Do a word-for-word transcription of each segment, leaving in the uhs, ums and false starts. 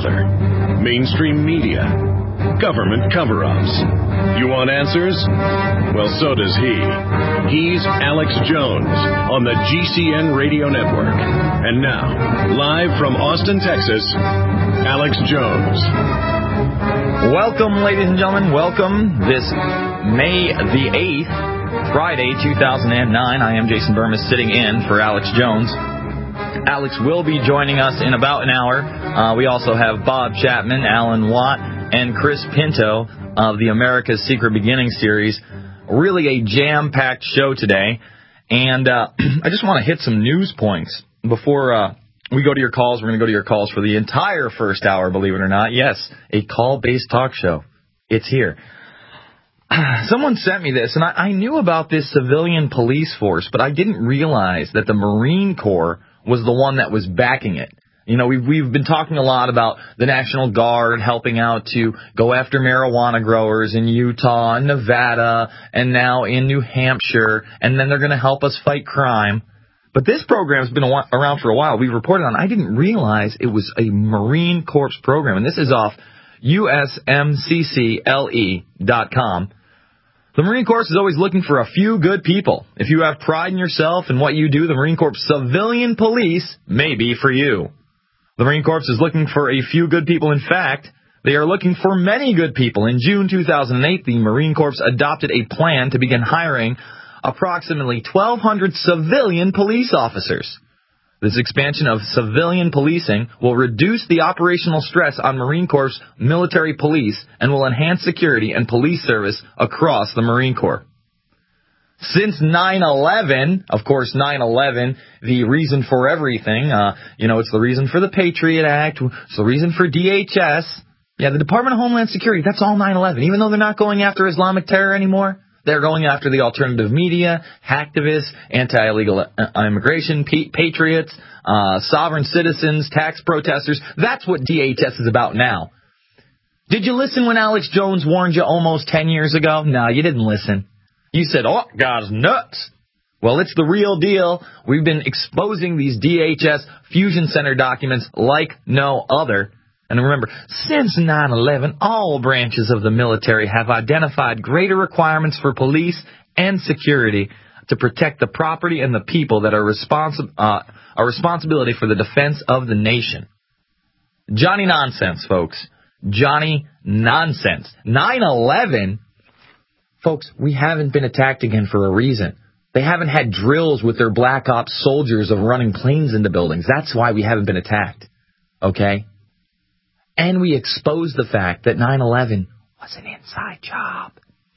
another. Mainstream media. Government cover-ups. You want answers? Well, so does he. He's Alex Jones on the G C N Radio Network. And now, live from Austin, Texas, Alex Jones. Welcome, ladies and gentlemen. Welcome this May the eighth, Friday, two thousand nine. I am Jason Burmis sitting in for Alex Jones. Alex will be joining us in about an hour. Uh, we also have Bob Chapman, Alan Watt, and Chris Pinto of the America's Secret Beginning series. Really a jam-packed show today. And uh, I just want to hit some news points before uh, we go to your calls. We're going to go to your calls for the entire first hour, believe it or not. Yes, a call-based talk show. It's here. Someone sent me this, and I, I knew about this civilian police force, but I didn't realize that the Marine Corps was the one that was backing it. You know, we've, we've been talking a lot about the National Guard helping out to go after marijuana growers in Utah and Nevada and now in New Hampshire, and then they're going to help us fight crime. But this program's been a, around for a while. We reported on it. I didn't realize it was a Marine Corps program, and this is off U S M C C L E dot com. The Marine Corps is always looking for a few good people. If you have pride in yourself and what you do, the Marine Corps civilian police may be for you. The Marine Corps is looking for a few good people. In fact, they are looking for many good people. In June two thousand eight, the Marine Corps adopted a plan to begin hiring approximately twelve hundred civilian police officers. This expansion of civilian policing will reduce the operational stress on Marine Corps military police and will enhance security and police service across the Marine Corps. Since nine eleven, of course, nine eleven, the reason for everything, uh, you know, it's the reason for the Patriot Act, it's the reason for D H S. Yeah, the Department of Homeland Security, that's all nine eleven. Even though they're not going after Islamic terror anymore, they're going after the alternative media, hacktivists, anti-illegal immigration, patriots, uh, sovereign citizens, tax protesters. That's what D H S is about now. Did you listen when Alex Jones warned you almost ten years ago? No, you didn't listen. You said, oh, God's nuts. Well, it's the real deal. We've been exposing these D H S Fusion Center documents like no other. And remember, since nine eleven, all branches of the military have identified greater requirements for police and security to protect the property and the people that are responsi- uh, a responsibility for the defense of the nation. Johnny nonsense, folks. Johnny nonsense. nine eleven? Folks, we haven't been attacked again for a reason. They haven't had drills with their black ops soldiers of running planes into buildings. That's why we haven't been attacked. Okay? And we exposed the fact that nine eleven was an inside job.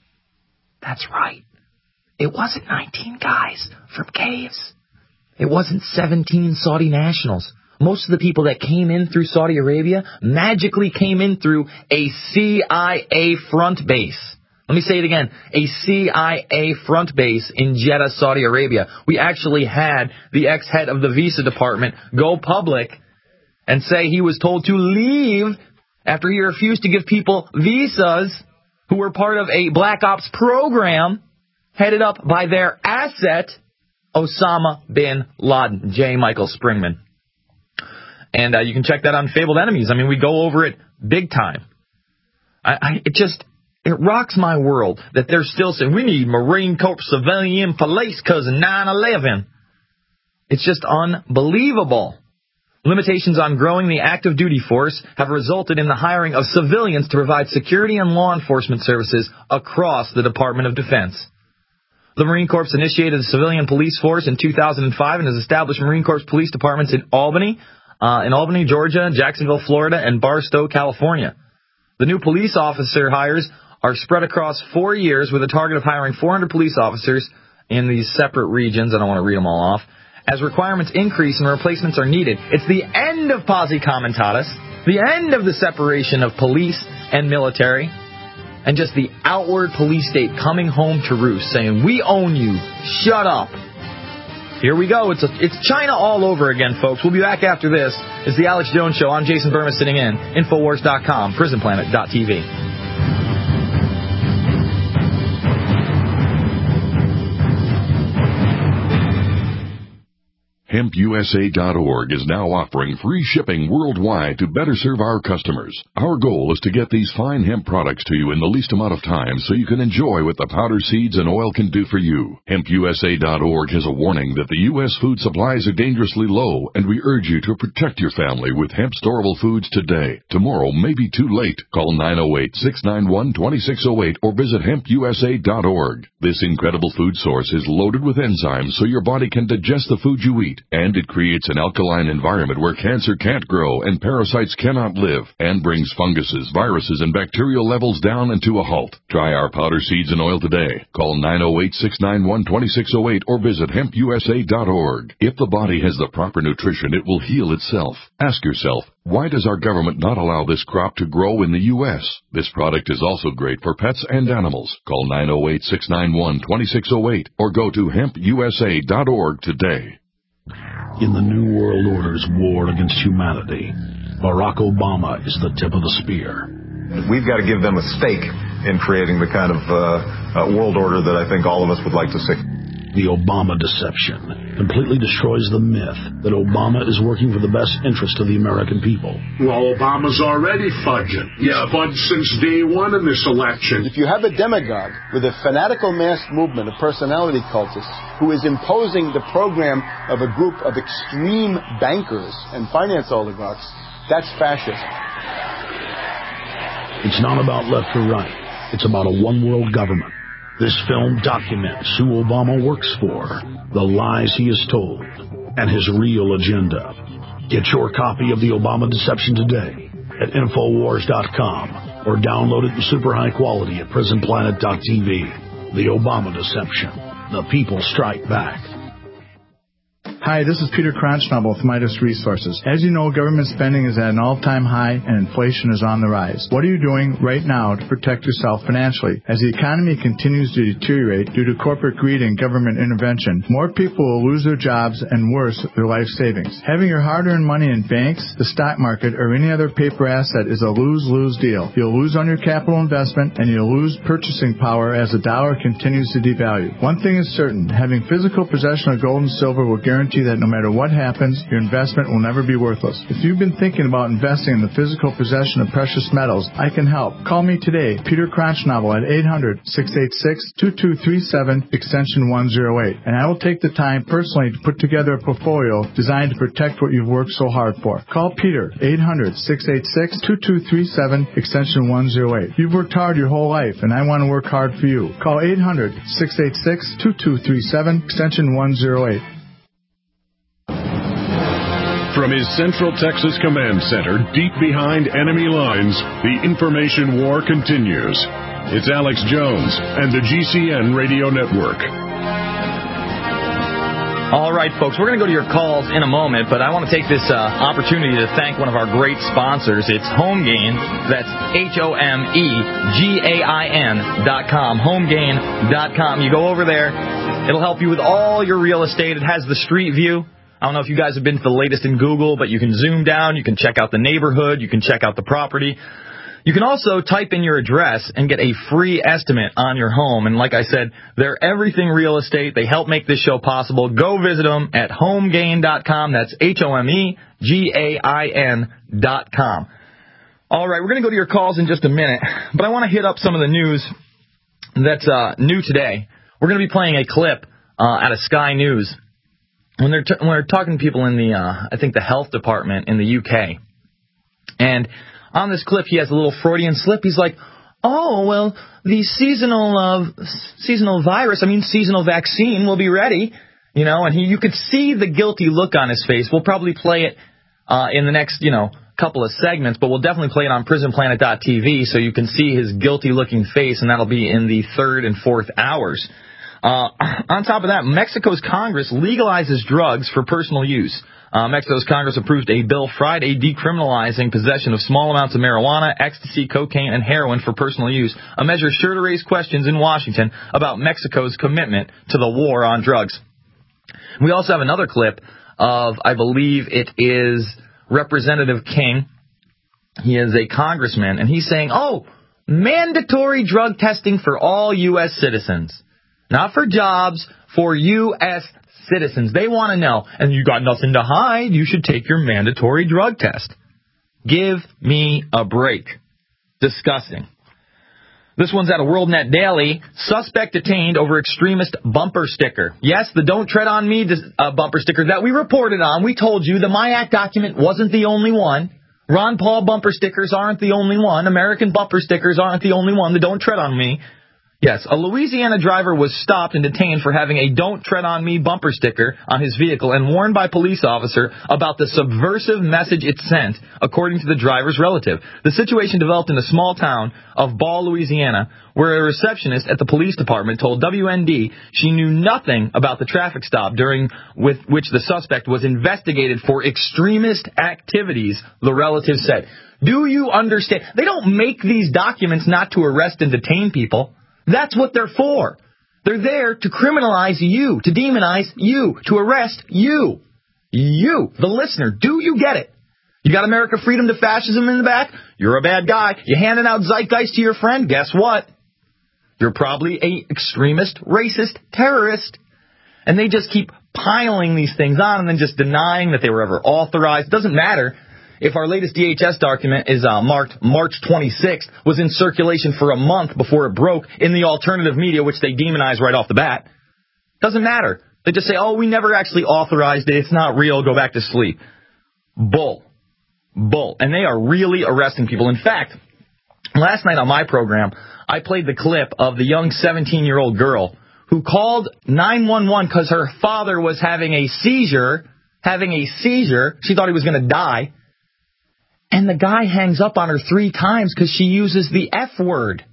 That's right. It wasn't nineteen guys from caves. It wasn't seventeen Saudi nationals. Most of the people that came in through Saudi Arabia magically came in through a C I A front base. Let me say it again. A C I A front base in Jeddah, Saudi Arabia. We actually had the ex-head of the visa department go public and say he was told to leave after he refused to give people visas who were part of a Black Ops program headed up by their asset, Osama bin Laden, J. Michael Springman. And uh, you can check that on Fabled Enemies. I mean, we go over it big time. I, I it just... It rocks my world that they're still saying, we need Marine Corps civilian police because of nine eleven. It's just unbelievable. Limitations on growing the active duty force have resulted in the hiring of civilians to provide security and law enforcement services across the Department of Defense. The Marine Corps initiated a civilian police force in two thousand five and has established Marine Corps police departments in Albany, uh, in Albany, Georgia, Jacksonville, Florida, and Barstow, California. The new police officer hires are spread across four years with a target of hiring four hundred police officers in these separate regions. I don't want to read them all off. As requirements increase and replacements are needed, it's the end of Posse Comitatus, the end of the separation of police and military, and just the outward police state coming home to roost, saying, we own you, shut up. Here we go. It's a, it's China all over again, folks. We'll be back after this. It's the Alex Jones Show. I'm Jason Burmis sitting in. Infowars dot com, prison planet dot t v. hemp U S A dot org is now offering free shipping worldwide to better serve our customers. Our goal is to get these fine hemp products to you in the least amount of time so you can enjoy what the powder seeds and oil can do for you. hemp U S A dot org has a warning that the U S food supplies are dangerously low, and we urge you to protect your family with hemp storable foods today. Tomorrow may be too late. Call nine oh eight, six nine one, two six oh eight or visit hemp U S A dot org. This incredible food source is loaded with enzymes so your body can digest the food you eat, and it creates an alkaline environment where cancer can't grow and parasites cannot live, and brings funguses, viruses, and bacterial levels down and to a halt. Try our powder seeds and oil today. Call nine oh eight, six nine one, two six oh eight or visit hemp U S A dot org. If the body has the proper nutrition, it will heal itself. Ask yourself, why does our government not allow this crop to grow in the U S? This product is also great for pets and animals. Call nine oh eight, six nine one, two six oh eight or go to hemp U S A dot org today. In the New World Order's war against humanity, Barack Obama is the tip of the spear. We've got to give them a stake in creating the kind of uh, uh, world order that I think all of us would like to see. The Obama deception completely destroys the myth that Obama is working for the best interest of the American people. Well, Obama's already fudging. He's yeah. fudged since day one in this election. If you have a demagogue with a fanatical mass movement of personality cultists who is imposing the program of a group of extreme bankers and finance oligarchs, that's fascism. It's not about left or right. It's about a one-world government. This film documents who Obama works for, the lies he has told, and his real agenda. Get your copy of The Obama Deception today at Infowars dot com or download it in super high quality at Prison Planet dot T V. The Obama Deception. The people strike back. Hi, this is Peter Kronschnabel with Midas Resources. As you know, government spending is at an all-time high and inflation is on the rise. What are you doing right now to protect yourself financially? As the economy continues to deteriorate due to corporate greed and government intervention, more people will lose their jobs and, worse, their life savings. Having your hard-earned money in banks, the stock market, or any other paper asset is a lose-lose deal. You'll lose on your capital investment, and you'll lose purchasing power as the dollar continues to devalue. One thing is certain, having physical possession of gold and silver will guarantee that no matter what happens, your investment will never be worthless. If you've been thinking about investing in the physical possession of precious metals, I can help. Call me today, Peter Kronschnabel, at eight hundred, six eight six, two two three seven, extension one oh eight, and I will take the time personally to put together a portfolio designed to protect what you've worked so hard for. Call Peter, eight hundred, six eight six, two two three seven, extension one oh eight. You've worked hard your whole life, and I want to work hard for you. Call eight hundred, six eight six, two two three seven, extension one oh eight. From his Central Texas Command Center, deep behind enemy lines, the information war continues. It's Alex Jones and the G C N Radio Network. All right, folks, we're going to go to your calls in a moment, but I want to take this uh, opportunity to thank one of our great sponsors. It's HomeGain. That's H O M E G A I N dot com, homegain dot com. You go over there. It'll help you with all your real estate. It has the street view. I don't know if you guys have been to the latest in Google, but you can zoom down, you can check out the neighborhood, you can check out the property. You can also type in your address and get a free estimate on your home. And like I said, they're everything real estate. They help make this show possible. Go visit them at homegain dot com. That's H O M E G A I N dot com. All right, we're going to go to your calls in just a minute, but I want to hit up some of the news that's uh, new today. We're going to be playing a clip uh, out of Sky News. When they're t- when they're talking to people in the, uh, I think the health department in the U K, and on this clip he has a little Freudian slip. He's like, "Oh well, the seasonal uh, seasonal virus, I mean seasonal vaccine will be ready," you know, and he you could see the guilty look on his face. We'll probably play it uh, in the next, you know, couple of segments, but we'll definitely play it on prison planet dot T V so you can see his guilty looking face, and that'll be in the third and fourth hours. Uh, on top of that, Mexico's Congress legalizes drugs for personal use. Uh, Mexico's Congress approved a bill Friday decriminalizing possession of small amounts of marijuana, ecstasy, cocaine, and heroin for personal use, a measure sure to raise questions in Washington about Mexico's commitment to the war on drugs. We also have another clip of, I believe it is Representative King. He is a congressman, and he's saying, oh, mandatory drug testing for all U S citizens. Not for jobs, for U S citizens. They want to know. And you got nothing to hide. You should take your mandatory drug test. Give me a break. Disgusting. This one's out of WorldNet Daily. Suspect detained over extremist bumper sticker. Yes, the Don't Tread on Me uh, bumper sticker that we reported on. We told you the MIAC document wasn't the only one. Ron Paul bumper stickers aren't the only one. American bumper stickers aren't the only one. The Don't Tread on Me. Yes, a Louisiana driver was stopped and detained for having a Don't Tread on Me bumper sticker on his vehicle and warned by a police officer about the subversive message it sent, according to the driver's relative. The situation developed in the small town of Ball, Louisiana, where a receptionist at the police department told W N D she knew nothing about the traffic stop during with which the suspect was investigated for extremist activities, the relative said. Do you understand? They don't make these documents not to arrest and detain people. That's what they're for. They're there to criminalize you, to demonize you, to arrest you. You, the listener. Do you get it? You got America Freedom to Fascism in the back? You're a bad guy. You handing out Zeitgeist to your friend? Guess what? You're probably a extremist, racist, terrorist. And they just keep piling these things on and then just denying that they were ever authorized. Doesn't matter. If our latest D H S document is uh, marked March twenty-sixth, was in circulation for a month before it broke in the alternative media, which they demonize right off the bat, doesn't matter. They just say, oh, we never actually authorized it. It's not real. Go back to sleep. Bull. Bull. And they are really arresting people. In fact, last night on my program, I played the clip of the young seventeen-year-old girl who called nine one one because her father was having a seizure, having a seizure. She thought he was going to die. And the guy hangs up on her three times because she uses the F word.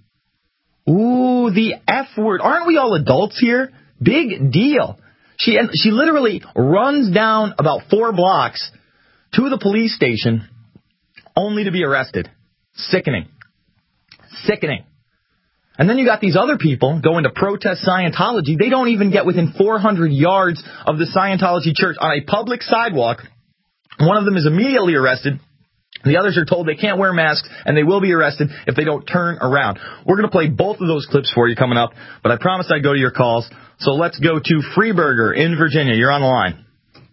Ooh, the F word. Aren't we all adults here? Big deal. She she literally runs down about four blocks to the police station only to be arrested. Sickening. Sickening. And then you got these other people going to protest Scientology. They don't even get within four hundred yards of the Scientology church on a public sidewalk. One of them is immediately arrested. The others are told they can't wear masks, and they will be arrested if they don't turn around. We're going to play both of those clips for you coming up, but I promised I'd go to your calls. So let's go to Freeburger in Virginia. You're on the line.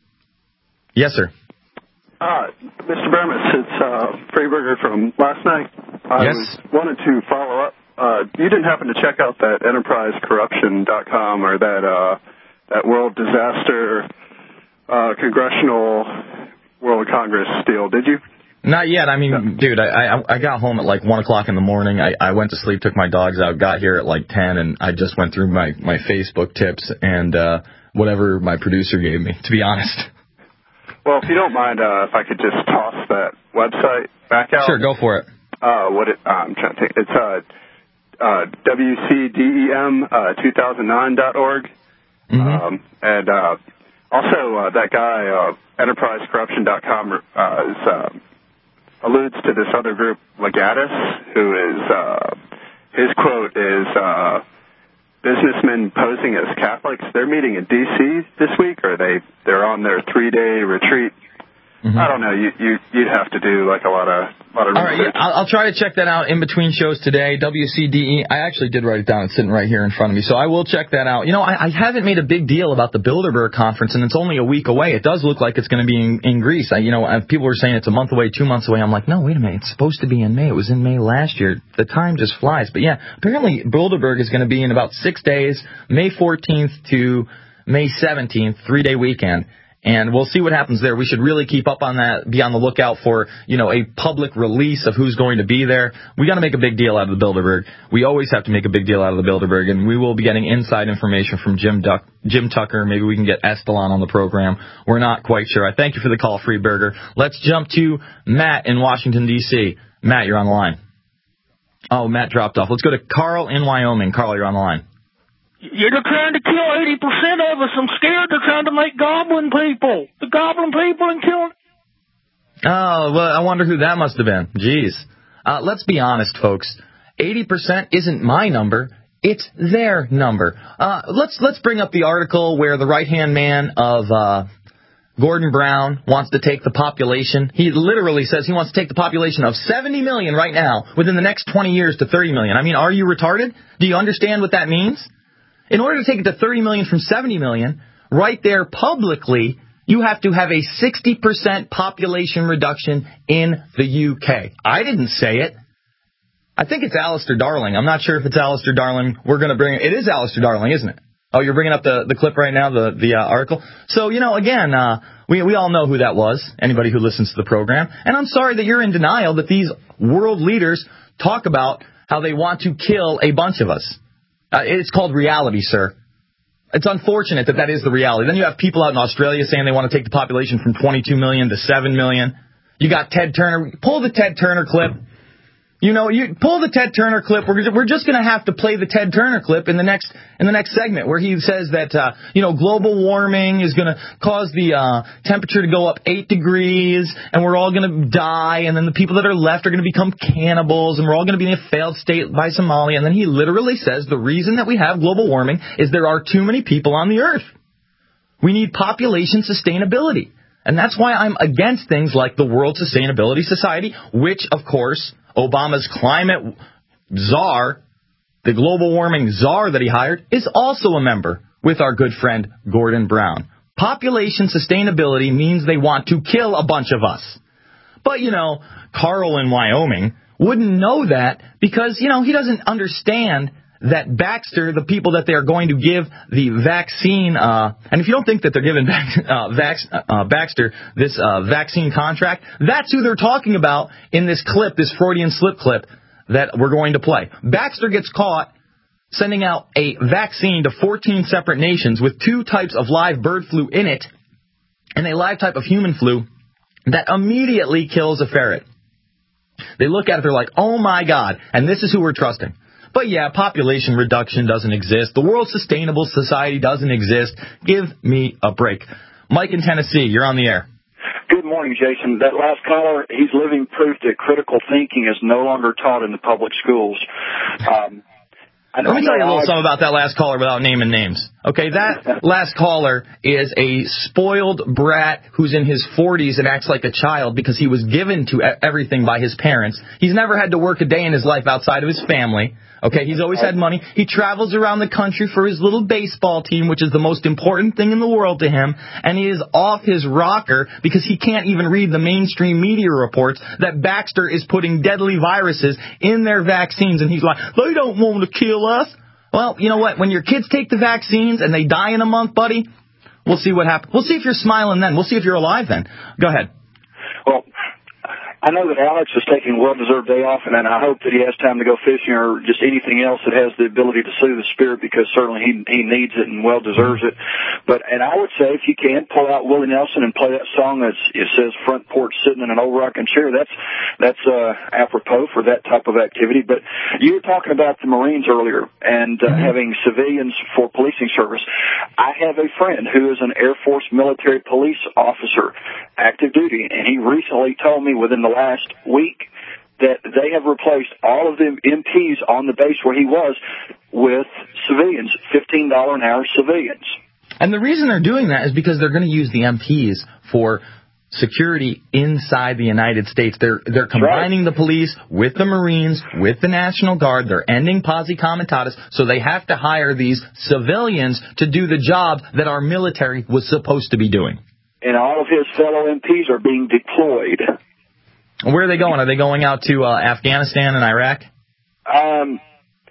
Yes, sir. Uh, Mister Bermas, it's uh, Freeburger from last night. I yes. was, wanted to follow up. Uh, you didn't happen to check out that enterprise corruption dot com or that uh, that World Disaster uh, Congressional World Congress deal, did you? Not yet. I mean, no. dude, I, I I got home at like one o'clock in the morning. I, I went to sleep, took my dogs out, got here at like ten, and I just went through my, my Facebook tips and uh, whatever my producer gave me, to be honest. Well, if you don't mind, uh, if I could just toss that website back out. Sure, go for it. Uh, what it, uh, I'm trying to think. It's uh, uh, W C D E M uh, two thousand nine dot org. Mm-hmm. Um, and uh, also uh, that guy, uh, enterprise corruption dot com, uh, is... Uh, alludes to this other group, Legatus, who is, uh, his quote is, uh, businessmen posing as Catholics. They're meeting in D C this week, or they, they're on their three-day retreat. Mm-hmm. I don't know. You, you, you'd have to do, like, a lot of, lot of research. All right, yeah, I'll, I'll try to check that out in between shows today. W C D E. I actually did write it down. It's sitting right here in front of me, so I will check that out. You know, I, I haven't made a big deal about the Bilderberg conference, and it's only a week away. It does look like it's going to be in, in Greece. I, you know, people were saying it's a month away, two months away. I'm like, no, wait a minute. It's supposed to be in May. It was in May last year. The time just flies. But, yeah, apparently Bilderberg is going to be in about six days, May fourteenth to May seventeenth, three-day weekend. And we'll see what happens there. We should really keep up on that, be on the lookout for, you know, a public release of who's going to be there. We got to make a big deal out of the Bilderberg. We always have to make a big deal out of the Bilderberg, and we will be getting inside information from Jim Duck, Jim Tucker. Maybe we can get Estelon on the program. We're not quite sure. I thank you for the call, Freeburger. Let's jump to Matt in Washington, D C Matt, you're on the line. Oh, Matt dropped off. Let's go to Carl in Wyoming. Carl, you're on the line. You're trying to kill eighty percent of us. I'm scared they're trying to make goblin people. The goblin people and kill... Oh, well, I wonder who that must have been. Jeez. Uh, let's be honest, folks. eighty percent isn't my number. It's their number. Uh, let's let's bring up the article where the right-hand man of uh, Gordon Brown wants to take the population. He literally says he wants to take the population of seventy million right now within the next twenty years to thirty million. I mean, are you retarded? Do you understand what that means? In order to take it to thirty million from seventy million, right there publicly, you have to have a sixty percent population reduction in the U K. I didn't say it. I think it's Alistair Darling. I'm not sure if it's Alistair Darling. We're going to bring it. It is Alistair Darling, isn't it? Oh, you're bringing up the, the clip right now, the, the uh, article? So, you know, again, uh, we, we all know who that was, anybody who listens to the program. And I'm sorry that you're in denial that these world leaders talk about how they want to kill a bunch of us. Uh, it's called reality, sir. It's unfortunate that that is the reality. Then you have people out in Australia saying they want to take the population from twenty-two million to seven million. You got Ted Turner. Pull the Ted Turner clip. You know, you pull the Ted Turner clip. We're we're just going to have to play the Ted Turner clip in the next in the next segment where he says that uh, you know global warming is going to cause the uh, temperature to go up eight degrees, and we're all going to die, and then the people that are left are going to become cannibals, and we're all going to be in a failed state by Somalia. And then he literally says the reason that we have global warming is there are too many people on the earth. We need population sustainability, and that's why I'm against things like the World Sustainability Society, which of course Obama's climate czar, the global warming czar that he hired, is also a member with our good friend Gordon Brown. Population sustainability means they want to kill a bunch of us. But, you know, Carl in Wyoming wouldn't know that because, you know, he doesn't understand that Baxter, the people that they're going to give the vaccine, uh, and if you don't think that they're giving back, uh, Vax, uh, Baxter this uh, vaccine contract, that's who they're talking about in this clip, this Freudian slip clip that we're going to play. Baxter gets caught sending out a vaccine to fourteen separate nations with two types of live bird flu in it and a live type of human flu that immediately kills a ferret. They look at it, they're like, oh my God, and this is who we're trusting. But yeah, population reduction doesn't exist. The World Sustainable Society doesn't exist. Give me a break. Mike in Tennessee, you're on the air. Good morning, Jason. That last caller, he's living proof that critical thinking is no longer taught in the public schools. Um, I Let me tell you a little something about that last caller without naming names. Okay, that last caller is a spoiled brat who's in his forties and acts like a child because he was given to everything by his parents. He's never had to work a day in his life outside of his family. Okay, he's always had money. He travels around the country for his little baseball team, which is the most important thing in the world to him, and he is off his rocker because he can't even read the mainstream media reports that Baxter is putting deadly viruses in their vaccines, and he's like, they don't want to kill us. Well, you know what? When your kids take the vaccines and they die in a month, buddy, we'll see what happens. We'll see if you're smiling then. We'll see if you're alive then. Go ahead. Well, I know that Alex is taking a well-deserved day off, and I hope that he has time to go fishing or just anything else that has the ability to soothe the spirit, because certainly he he needs it and well deserves it. But and I would say if you can pull out Willie Nelson and play that song that it says "Front Porch Sitting in an Old Rocking Chair," that's that's uh, apropos for that type of activity. But you were talking about the Marines earlier and uh, mm-hmm. having civilians for policing service. I have a friend who is an Air Force military police officer, active duty, and he recently told me within the last week that they have replaced all of the M Ps on the base where he was with civilians, fifteen dollars an hour civilians. And the reason they're doing that is because they're going to use the M Ps for security inside the United States. They're they're combining right. the police with the Marines, with the National Guard. They're ending posse comitatus, so they have to hire these civilians to do the job that our military was supposed to be doing. And all of his fellow M Ps are being deployed. Where are they going? Are they going out to uh, Afghanistan and Iraq? Um,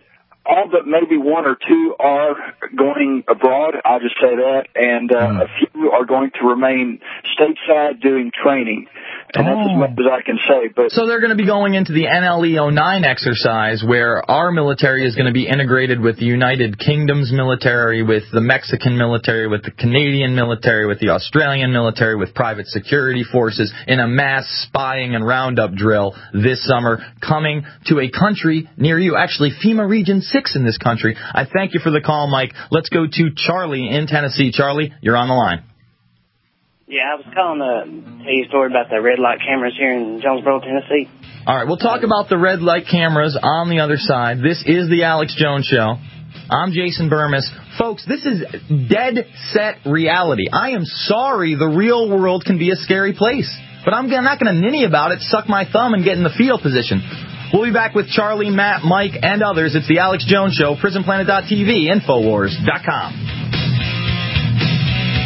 all but maybe one or two are going abroad, I'll just say that, and uh, mm. a few are going to remain stateside doing training. And oh. that's as much as I can say. But so they're going to be going into the N L E oh nine exercise, where our military is going to be integrated with the United Kingdom's military, with the Mexican military, with the Canadian military, with the Australian military, with private security forces in a mass spying and roundup drill this summer, coming to a country near you. Actually, FEMA Region six in this country. I thank you for the call, Mike. Let's go to Charlie in Tennessee. Charlie, you're on the line. Yeah, I was calling to tell you a story about the red light cameras here in Jonesboro, Tennessee. All right, we'll talk about the red light cameras on the other side. This is the Alex Jones Show. I'm Jason Burmis. Folks, this is dead set reality. I am sorry the real world can be a scary place, but I'm not going to ninny about it, suck my thumb, and get in the fetal position. We'll be back with Charlie, Matt, Mike, and others. It's the Alex Jones Show, prison planet dot t v, infowars dot com.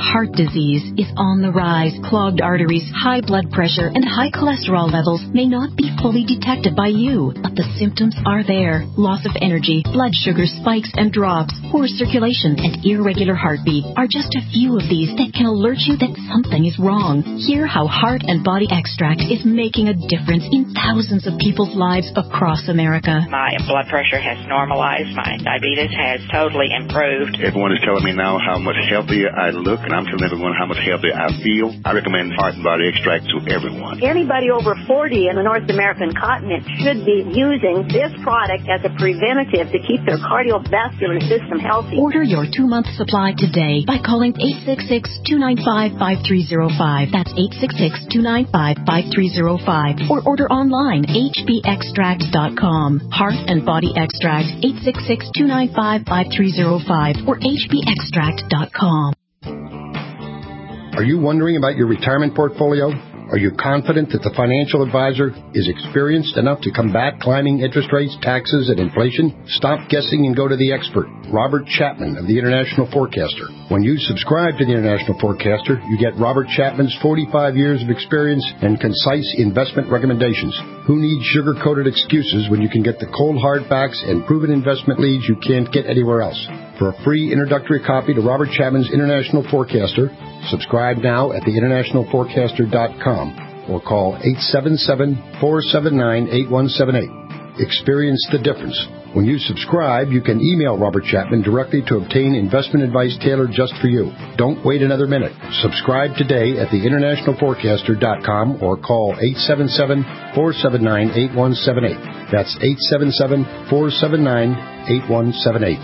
heart disease is on the rise. Clogged arteries, high blood pressure, and high cholesterol levels may not be fully detected by you, but the symptoms are there. Loss of energy, blood sugar spikes and drops, poor circulation, and irregular heartbeat are just a few of these that can alert you that something is wrong. Hear how Heart and Body Extract is making a difference in thousands of people's lives across America. My blood pressure has normalized. My diabetes has totally improved. Everyone is telling me now how much healthier I look, and I'm telling everyone how much healthier I feel. I recommend Heart and Body Extract to everyone. Anybody over forty in the North American continent should be using this product as a preventative to keep their cardiovascular system healthy. Order your two-month supply today by calling eight six six, two nine five, five three zero five. That's eight six six, two nine five, five three zero five. Or order online, h b extract dot com. Heart and Body Extract, eight six six, two nine five, five three zero five or h b extract dot com. Are you wondering about your retirement portfolio? Are you confident that the financial advisor is experienced enough to combat climbing interest rates, taxes, and inflation? Stop guessing and go to the expert, Robert Chapman of the International Forecaster. When you subscribe to the International Forecaster, you get Robert Chapman's forty-five years of experience and concise investment recommendations. Who needs sugar-coated excuses when you can get the cold hard facts and proven investment leads you can't get anywhere else? For a free introductory copy to Robert Chapman's International Forecaster, subscribe now at the international forecaster dot com or call eight seven seven, four seven nine, eight one seven eight. Experience the difference. When you subscribe, you can email Robert Chapman directly to obtain investment advice tailored just for you. Don't wait another minute. Subscribe today at the international forecaster dot com or call eight seven seven, four seven nine, eight one seven eight. That's eight seven seven, four seven nine, eight one seven eight.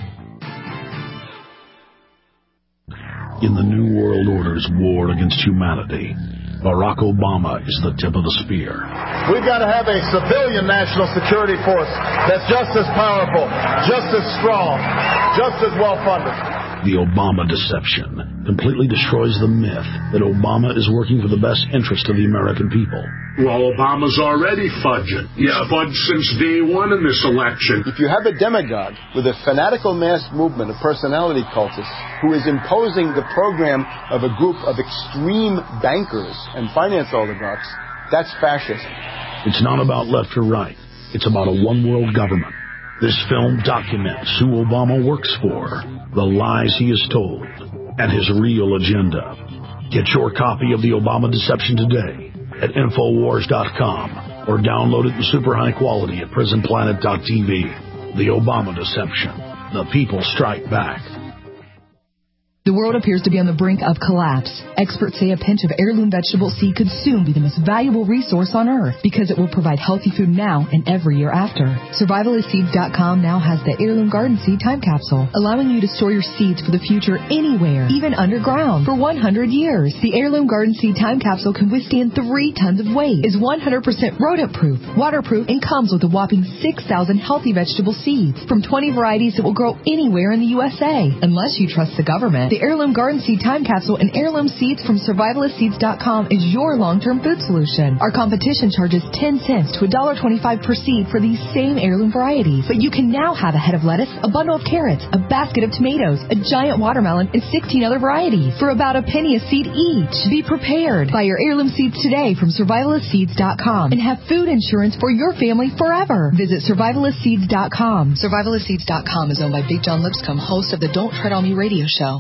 In the New World Order's war against humanity, Barack Obama is the tip of the spear. We've got to have a civilian national security force that's just as powerful, just as strong, just as well-funded. The Obama deception completely destroys the myth that Obama is working for the best interest of the American people. Well, Obama's already fudging. Yeah, fudged since day one in this election. If you have a demagogue with a fanatical mass movement of personality cultists who is imposing the program of a group of extreme bankers and finance oligarchs, that's fascism. It's not about left or right. It's about a one-world government. This film documents who Obama works for, the lies he has told, and his real agenda. Get your copy of The Obama Deception today at infowars dot com or download it in super high quality at prison planet dot t v. The Obama Deception. The people strike back. The world appears to be on the brink of collapse. Experts say a pinch of heirloom vegetable seed could soon be the most valuable resource on Earth because it will provide healthy food now and every year after. survivalist seeds dot com now has the Heirloom Garden Seed Time Capsule, allowing you to store your seeds for the future anywhere, even underground, for one hundred years. The Heirloom Garden Seed Time Capsule can withstand three tons of weight, is one hundred percent rodent-proof, waterproof, and comes with a whopping six thousand healthy vegetable seeds from twenty varieties that will grow anywhere in the U S A. Unless you trust the government, the Heirloom Garden Seed Time Capsule and heirloom seeds from survivalist seeds dot com is your long-term food solution. Our competition charges ten cents to one dollar twenty-five per seed for these same heirloom varieties. But you can now have a head of lettuce, a bundle of carrots, a basket of tomatoes, a giant watermelon, and sixteen other varieties for about a penny a seed each. Be prepared. Buy your heirloom seeds today from survivalist seeds dot com and have food insurance for your family forever. Visit survivalist seeds dot com. survivalist seeds dot com is owned by Big John Lipscomb, host of the Don't Tread on Me radio show.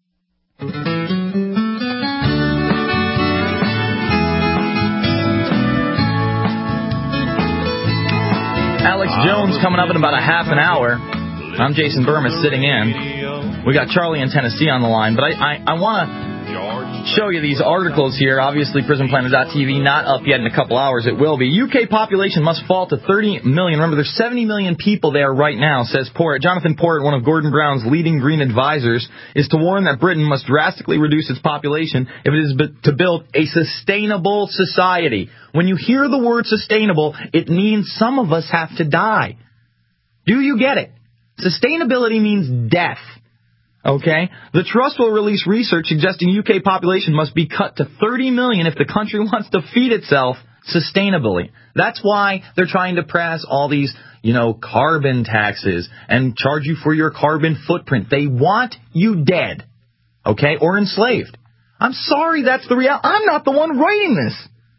Alex Jones coming up in about a half an hour. I'm Jason Burmis sitting in. We got Charlie in Tennessee on the line, but I, I, I want to show you these articles here. Obviously, prison planet dot t v not up yet in a couple hours. It will be. U K population must fall to thirty million. Remember, there's seventy million people there right now, says Porritt. Jonathan Porritt, one of Gordon Brown's leading Green advisors, is to warn that Britain must drastically reduce its population if it is to build a sustainable society. When you hear the word sustainable, it means some of us have to die. Do you get it? Sustainability means death. Okay? The Trust will release research suggesting U K population must be cut to thirty million if the country wants to feed itself sustainably. That's why they're trying to pass all these, you know, carbon taxes and charge you for your carbon footprint. They want you dead. okay, or enslaved. I'm sorry, that's the reality. I'm not the one writing this.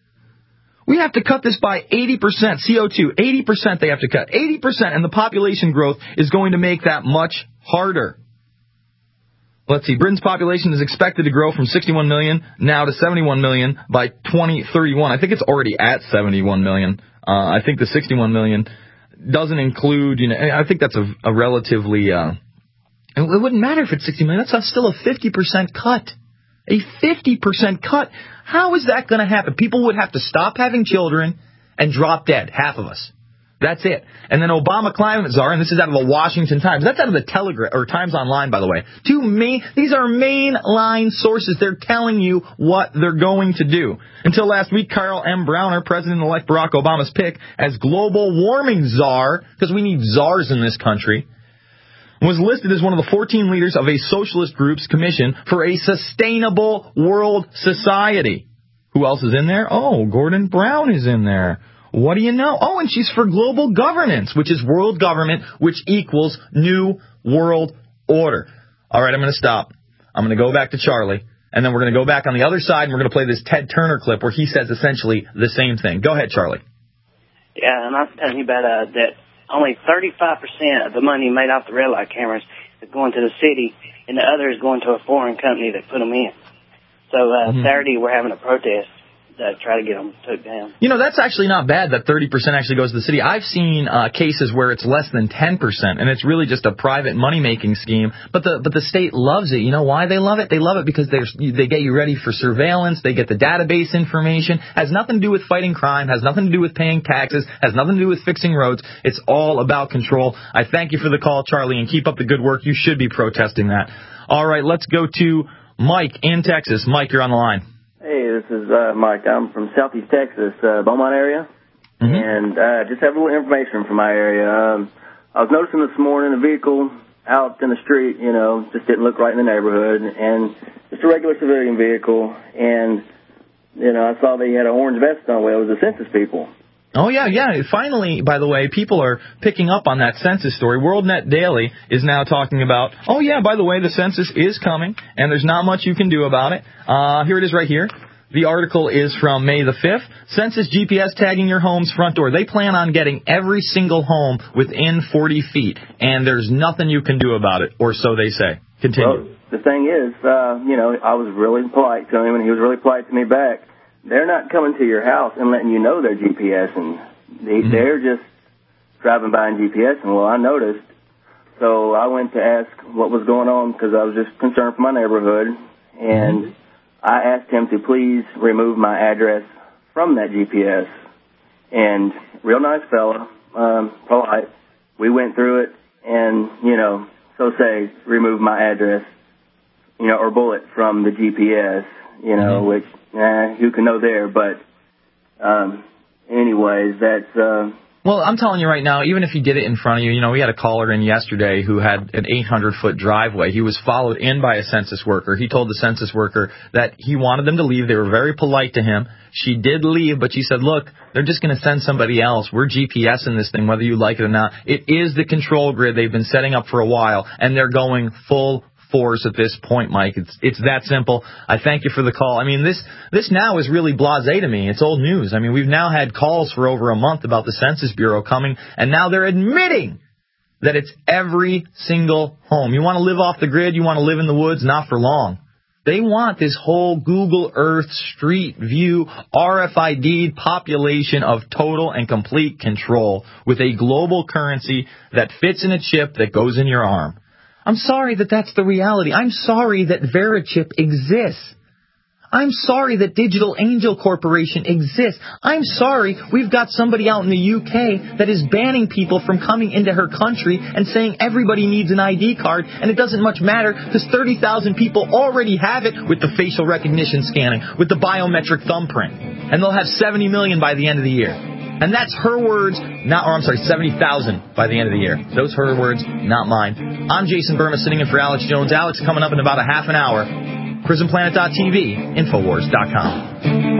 We have to cut this by eighty percent, C O two, eighty percent they have to cut, eighty percent, and the population growth is going to make that much harder. Let's see, Britain's population is expected to grow from sixty-one million now to seventy-one million by twenty thirty-one. I think it's already at seventy-one million. Uh, I think the sixty-one million doesn't include, you know, I think that's a, a relatively, uh, it wouldn't matter if it's sixty million. That's still a fifty percent cut. A fifty percent cut. How is that going to happen? People would have to stop having children and drop dead, half of us. That's it. And then Obama climate czar, and this is out of the Washington Times. That's out of the Telegraph, or Times Online, by the way. Two main, these are mainline sources. They're telling you what they're going to do. Until last week, Carl M. Browner, President-elect Barack Obama's pick as global warming czar, because we need czars in this country, was listed as one of the fourteen leaders of a socialist group's commission for a sustainable world society. Who else is in there? Oh, Gordon Brown is in there. What do you know? Oh, and she's for global governance, which is world government, which equals new world order. All right, I'm going to stop. I'm going to go back to Charlie, and then we're going to go back on the other side, and we're going to play this Ted Turner clip where he says essentially the same thing. Go ahead, Charlie. Yeah, and I was telling you about uh, that only thirty-five percent of the money made off the red light cameras is going to the city, and the other is going to a foreign company that put them in. So uh, mm-hmm. Saturday we're having a protest. Uh, try to get them took down. You know, that's actually not bad that thirty percent actually goes to the city. I've seen uh, cases where it's less than ten percent, and it's really just a private money-making scheme. But the but the state loves it. You know why they love it? They love it because they they get you ready for surveillance. They get the database information. Has nothing to do with fighting crime. Has nothing to do with paying taxes. Has nothing to do with fixing roads. It's all about control. I thank you for the call, Charlie, and keep up the good work. You should be protesting that. All right, let's go to Mike in Texas. Mike, you're on the line. Hey, this is uh, Mike. I'm from Southeast Texas, uh, Beaumont area, mm-hmm. and uh, just have a little information from my area. Um, I was noticing this morning a vehicle out in the street, you know, just didn't look right in the neighborhood, and just a regular civilian vehicle, and, you know, I saw they had an orange vest on. Well, it was the census people. Oh, yeah, yeah. Finally, by the way, people are picking up on that census story. WorldNet Daily is now talking about, oh, yeah, by the way, the census is coming, and there's not much you can do about it. Uh, here it is right here. The article is from May the fifth. Census G P S tagging your home's front door. They plan on getting every single home within forty feet, and there's nothing you can do about it, or so they say. Continue. Well, the thing is, uh, you know, I was really polite to him, and he was really polite to me back. They're not coming to your house and letting you know their G P S, and they, mm-hmm. they're just driving by in G P S. And, well, I noticed. So I went to ask what was going on because I was just concerned for my neighborhood. And mm-hmm. I asked him to please remove my address from that G P S. And real nice fella, um, polite. We went through it and, you know, so say, remove my address, you know, or bullet from the G P S, you know, mm-hmm. which... Eh, who can know there, but um, anyways, that's... Uh, well, I'm telling you right now, even if he did it in front of you, you know, we had a caller in yesterday who had an eight hundred foot driveway. He was followed in by a census worker. He told the census worker that he wanted them to leave. They were very polite to him. She did leave, but she said, look, they're just going to send somebody else. We're G P S-ing this thing, whether you like it or not. It is the control grid they've been setting up for a while, and they're going full force at this point, Mike. It's it's that simple. I thank you for the call. I mean, this this now is really blasé to me. It's old news. I mean, we've now had calls for over a month about the Census Bureau coming, and now they're admitting that it's every single home. You want to live off the grid? You want to live in the woods? Not for long. They want this whole Google Earth, Street View, R F I D population of total and complete control with a global currency that fits in a chip that goes in your arm. I'm sorry that that's the reality. I'm sorry that Verichip exists. I'm sorry that Digital Angel Corporation exists. I'm sorry we've got somebody out in the U K that is banning people from coming into her country and saying everybody needs an I D card, and it doesn't much matter because thirty thousand people already have it with the facial recognition scanning, with the biometric thumbprint, and they'll have seventy million by the end of the year. And that's her words, not, or I'm sorry, seventy thousand by the end of the year. Those her words, not mine. I'm Jason Burma sitting in for Alex Jones. Alex coming up in about a half an hour. Prison Planet dot T V, Infowars dot com.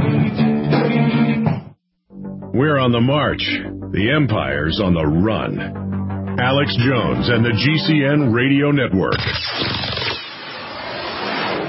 We're on the march. The Empire's on the run. Alex Jones and the G C N Radio Network.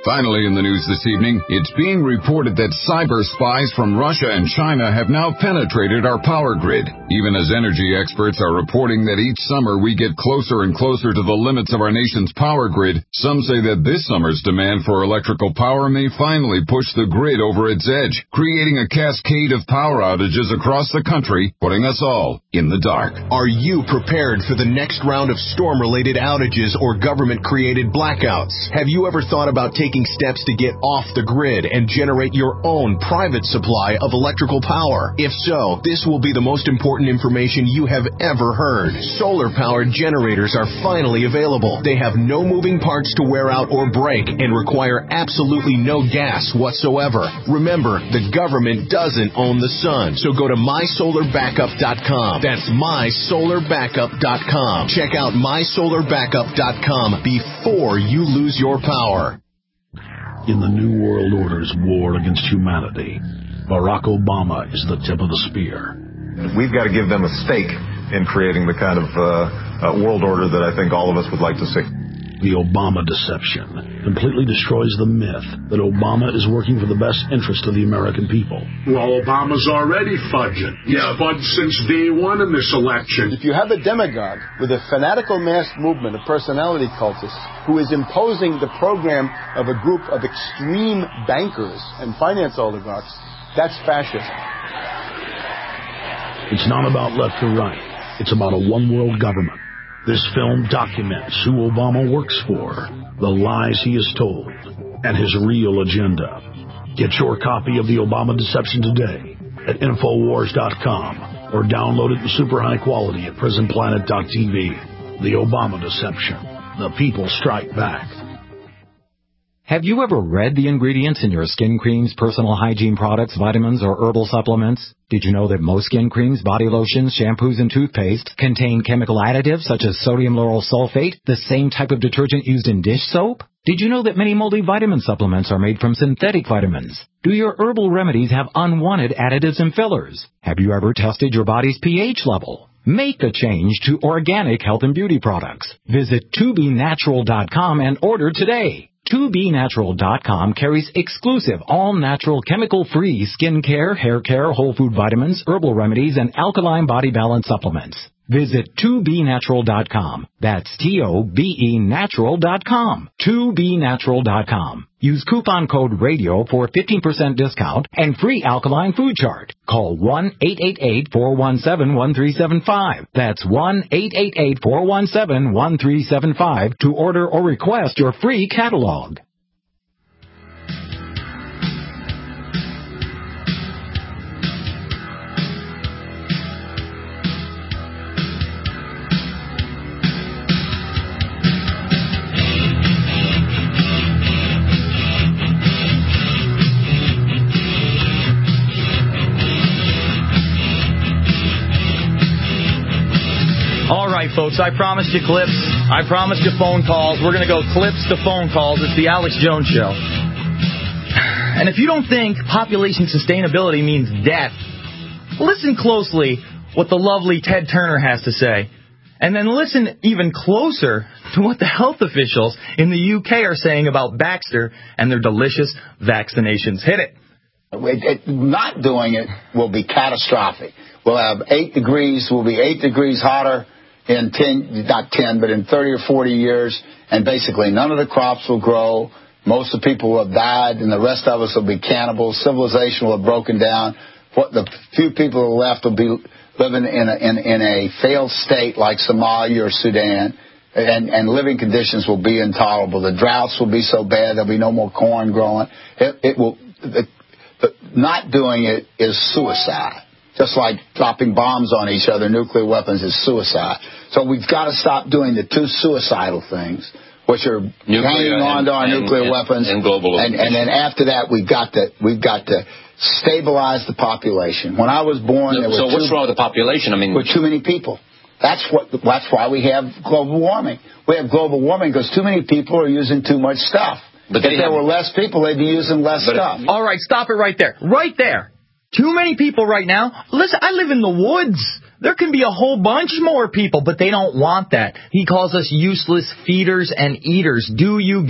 Finally in the news this evening, it's being reported that cyber spies from Russia and China have now penetrated our power grid. Even as energy experts are reporting that each summer we get closer and closer to the limits of our nation's power grid, some say that this summer's demand for electrical power may finally push the grid over its edge, creating a cascade of power outages across the country, putting us all in the dark. Are you prepared for the next round of storm-related outages or government-created blackouts? Have you ever thought about taking steps to get off the grid and generate your own private supply of electrical power? If so, this will be the most important information you have ever heard. Solar-powered generators are finally available. They have no moving parts to wear out or break and require absolutely no gas whatsoever. Remember, the government doesn't own the sun, so go to my solar backup dot com. That's my solar backup dot com. Check out my solar backup dot com before you lose your power. In the New World Order's war against humanity, Barack Obama is the tip of the spear. We've got to give them a stake in creating the kind of uh, uh, world order that I think all of us would like to see. The Obama deception completely destroys the myth that Obama is working for the best interest of the American people. Well, Obama's already fudging. Yeah, fudged since day one in this election. If you have a demagogue with a fanatical mass movement of personality cultists who is imposing the program of a group of extreme bankers and finance oligarchs, that's fascism. It's not about left or right. It's about a one-world government. This film documents who Obama works for, the lies he has told, and his real agenda. Get your copy of The Obama Deception today at Infowars dot com or download it in super high quality at Prison Planet dot T V. The Obama Deception. The people strike back. Have you ever read the ingredients in your skin creams, personal hygiene products, vitamins, or herbal supplements? Did you know that most skin creams, body lotions, shampoos, and toothpaste contain chemical additives such as sodium lauryl sulfate, the same type of detergent used in dish soap? Did you know that many multivitamin supplements are made from synthetic vitamins? Do your herbal remedies have unwanted additives and fillers? Have you ever tested your body's pH level? Make a change to organic health and beauty products. Visit two B natural dot com and order today. two B natural dot com carries exclusive, all-natural, chemical-free skin care, hair care, whole food vitamins, herbal remedies, and alkaline body balance supplements. Visit two B natural dot com. That's T O B E natural dot com. two B natural dot com. Use coupon code RADIO for fifteen percent discount and free alkaline food chart. Call one eight eight eight, four one seven, one three seven five. That's one eight eight eight, four one seven, one three seven five to order or request your free catalog. All right, folks, I promised you clips. I promised you phone calls. We're going to go clips to phone calls. It's the Alex Jones Show. And if you don't think population sustainability means death, listen closely what the lovely Ted Turner has to say. And then listen even closer to what the health officials in the U K are saying about Baxter and their delicious vaccinations. Hit it. It, it, not doing it will be catastrophic. We'll have eight degrees, we'll be eight degrees hotter in ten, not ten, but in thirty or forty years, and basically none of the crops will grow. Most of the people will have died, and the rest of us will be cannibals. Civilization will have broken down. What the few people who are left will be living in a, in, in a failed state like Somalia or Sudan, and, and living conditions will be intolerable. The droughts will be so bad there'll be no more corn growing. It, it will. It, but not doing it is suicide. Just like dropping bombs on each other, nuclear weapons is suicide. So we've got to stop doing the two suicidal things, which are nuclear hanging on to our and, nuclear and, weapons. And global. And, and then after that, we've got to we've got to stabilize the population. When I was born, no, there were so what's too, wrong with the population? I mean, with too many people. That's what. That's why we have global warming. We have global warming because too many people are using too much stuff. But if there were less people, they'd be using less stuff. All right, stop it right there. Right there. Too many people right now. Listen, I live in the woods. There can be a whole bunch more people, but they don't want that. He calls us useless feeders and eaters. Do you get it?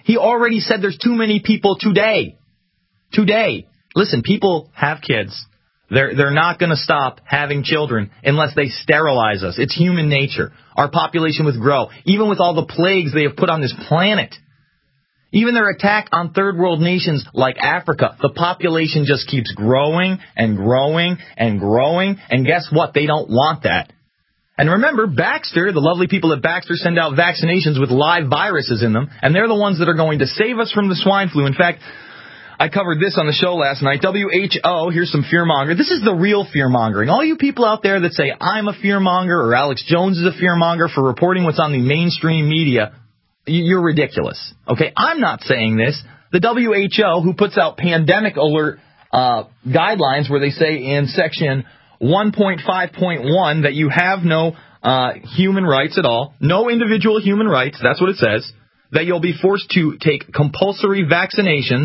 He already said there's too many people today. Today. Listen, people have kids. They're, they're not going to stop having children unless they sterilize us. It's human nature. Our population would grow. Even with all the plagues they have put on this planet. Even their attack on third world nations like Africa, the population just keeps growing and growing and growing. And guess what? They don't want that. And remember, Baxter, the lovely people at Baxter send out vaccinations with live viruses in them. And they're the ones that are going to save us from the swine flu. In fact, I covered this on the show last night. W H O, here's some fearmonger. This is the real fearmongering. All you people out there that say I'm a fearmonger or Alex Jones is a fearmonger for reporting what's on the mainstream media, you're ridiculous. Okay, I'm not saying this. The W H O, who puts out pandemic alert uh, guidelines where they say in section one point five point one that you have no uh, human rights at all, no individual human rights, that's what it says, that you'll be forced to take compulsory vaccinations.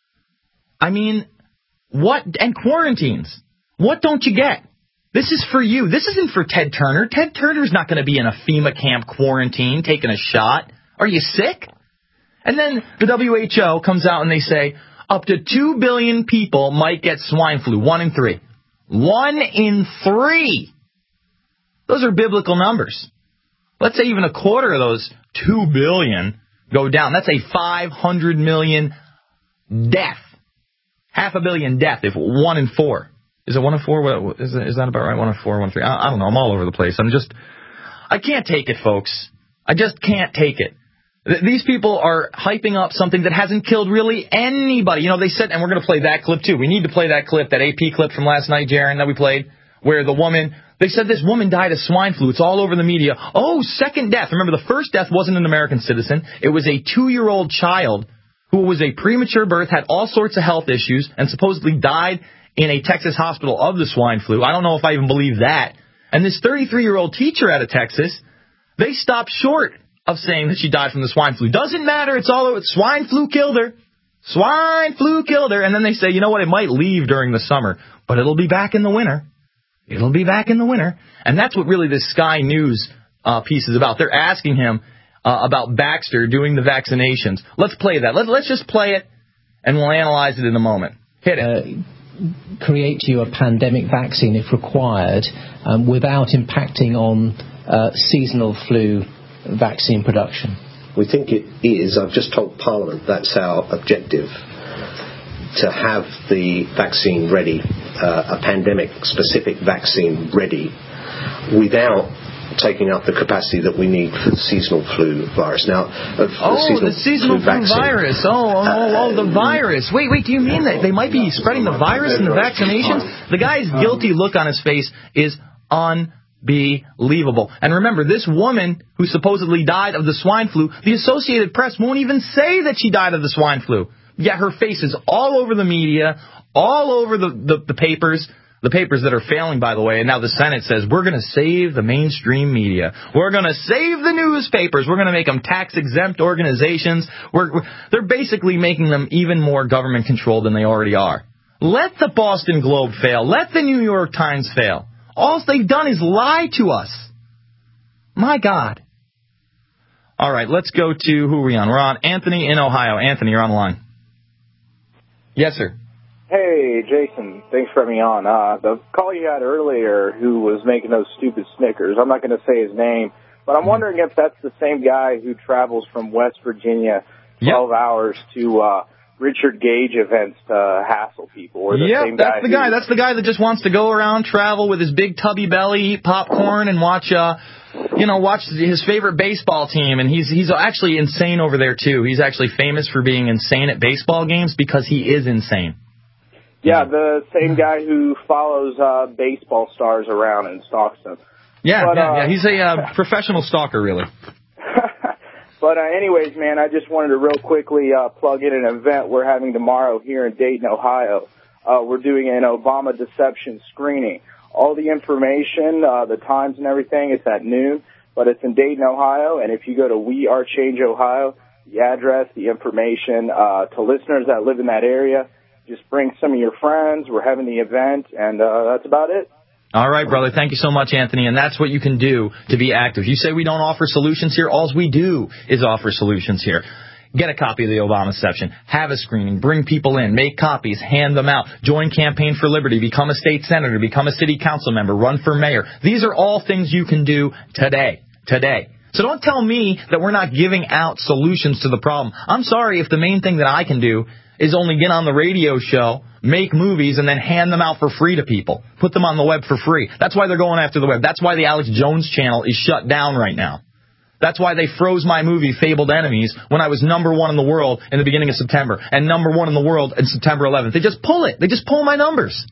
I mean, what? And quarantines. What don't you get? This is for you. This isn't for Ted Turner. Ted Turner's not going to be in a FEMA camp quarantine taking a shot. Are you sick? And then the W H O comes out and they say up to two billion people might get swine flu. One in three. One in three. Those are biblical numbers. Let's say even a quarter of those two billion go down. That's a five hundred million death. Half a billion death if one in four. Is it one in four? What, is, it, is that about right? One in four, one in three? I, I don't know. I'm all over the place. I'm just, I can't take it, folks. I just can't take it. Th- these people are hyping up something that hasn't killed really anybody. You know, they said, and we're going to play that clip too. We need to play that clip, that A P clip from last night, Jaron, that we played, where the woman, they said this woman died of swine flu. It's all over the media. Oh, second death. Remember, the first death wasn't an American citizen. It was a two-year-old child who was a premature birth, had all sorts of health issues, and supposedly died in a Texas hospital of the swine flu. I don't know if I even believe that. And this thirty-three-year-old teacher out of Texas, they stopped short of saying that she died from the swine flu. Doesn't matter. It's all over. Swine flu killed her. Swine flu killed her. And then they say, you know what, it might leave during the summer, but it'll be back in the winter. It'll be back in the winter. And that's what really this Sky News uh, piece is about. They're asking him Uh, about Baxter doing the vaccinations. Let's play that. Let, let's just play it, and we'll analyze it in a moment. Hit it. Uh, create you a pandemic vaccine if required, um, without impacting on uh, seasonal flu vaccine production? We think it is. I've just told Parliament that's our objective, to have the vaccine ready, uh, a pandemic-specific vaccine ready, without taking up the capacity that we need for the seasonal flu virus. Now, uh, oh, the seasonal, the seasonal flu, flu virus. Oh, oh, oh, oh, the virus. Wait, wait, do you mean that they might be spreading the virus in the vaccinations? The guy's guilty look on his face is unbelievable. And remember, this woman who supposedly died of the swine flu, the Associated Press won't even say that she died of the swine flu. Yet her face is all over the media, all over the, the, the papers. The papers that are failing, by the way, and now the Senate says, we're going to save the mainstream media. We're going to save the newspapers. We're going to make them tax-exempt organizations. We're, we're, they're basically making them even more government-controlled than they already are. Let the Boston Globe fail. Let the New York Times fail. All they've done is lie to us. My God. All right, let's go to, who are we on? We're on Anthony in Ohio. Anthony, you're on the line. Yes, sir. Hey, Jason, thanks for having me on. Uh, the call you had earlier who was making those stupid Snickers, I'm not going to say his name, but I'm wondering if that's the same guy who travels from West Virginia twelve yep. hours to uh, Richard Gage events to hassle people. Or the yep, same that's guy the guy. That's the guy that just wants to go around, travel with his big tubby belly, eat popcorn, and watch, uh, you know, watch his favorite baseball team. And he's he's actually insane over there, too. He's actually famous for being insane at baseball games because he is insane. Yeah, the same guy who follows uh, baseball stars around and stalks them. Yeah, but, yeah, uh, yeah. He's a uh, professional stalker, really. But uh, anyways, man, I just wanted to real quickly uh, plug in an event we're having tomorrow here in Dayton, Ohio. Uh, we're doing an Obama deception screening. All the information, uh, the times and everything, it's at noon, but it's in Dayton, Ohio. And if you go to We Are Change Ohio, the address, the information, uh, to listeners that live in that area, just bring some of your friends. We're having the event, and uh, that's about it. All right, brother. Thank you so much, Anthony. And that's what you can do to be active. You say we don't offer solutions here. All we do is offer solutions here. Get a copy of the Obamaception. Have a screening. Bring people in. Make copies. Hand them out. Join Campaign for Liberty. Become a state senator. Become a city council member. Run for mayor. These are all things you can do today. Today. So don't tell me that we're not giving out solutions to the problem. I'm sorry if the main thing that I can do is only get on the radio show, make movies, and then hand them out for free to people. Put them on the web for free. That's why they're going after the web. That's why the Alex Jones channel is shut down right now. That's why they froze my movie, Fabled Enemies, when I was number one in the world in the beginning of September, and number one in the world in September eleventh. They just pull it. They just pull my numbers.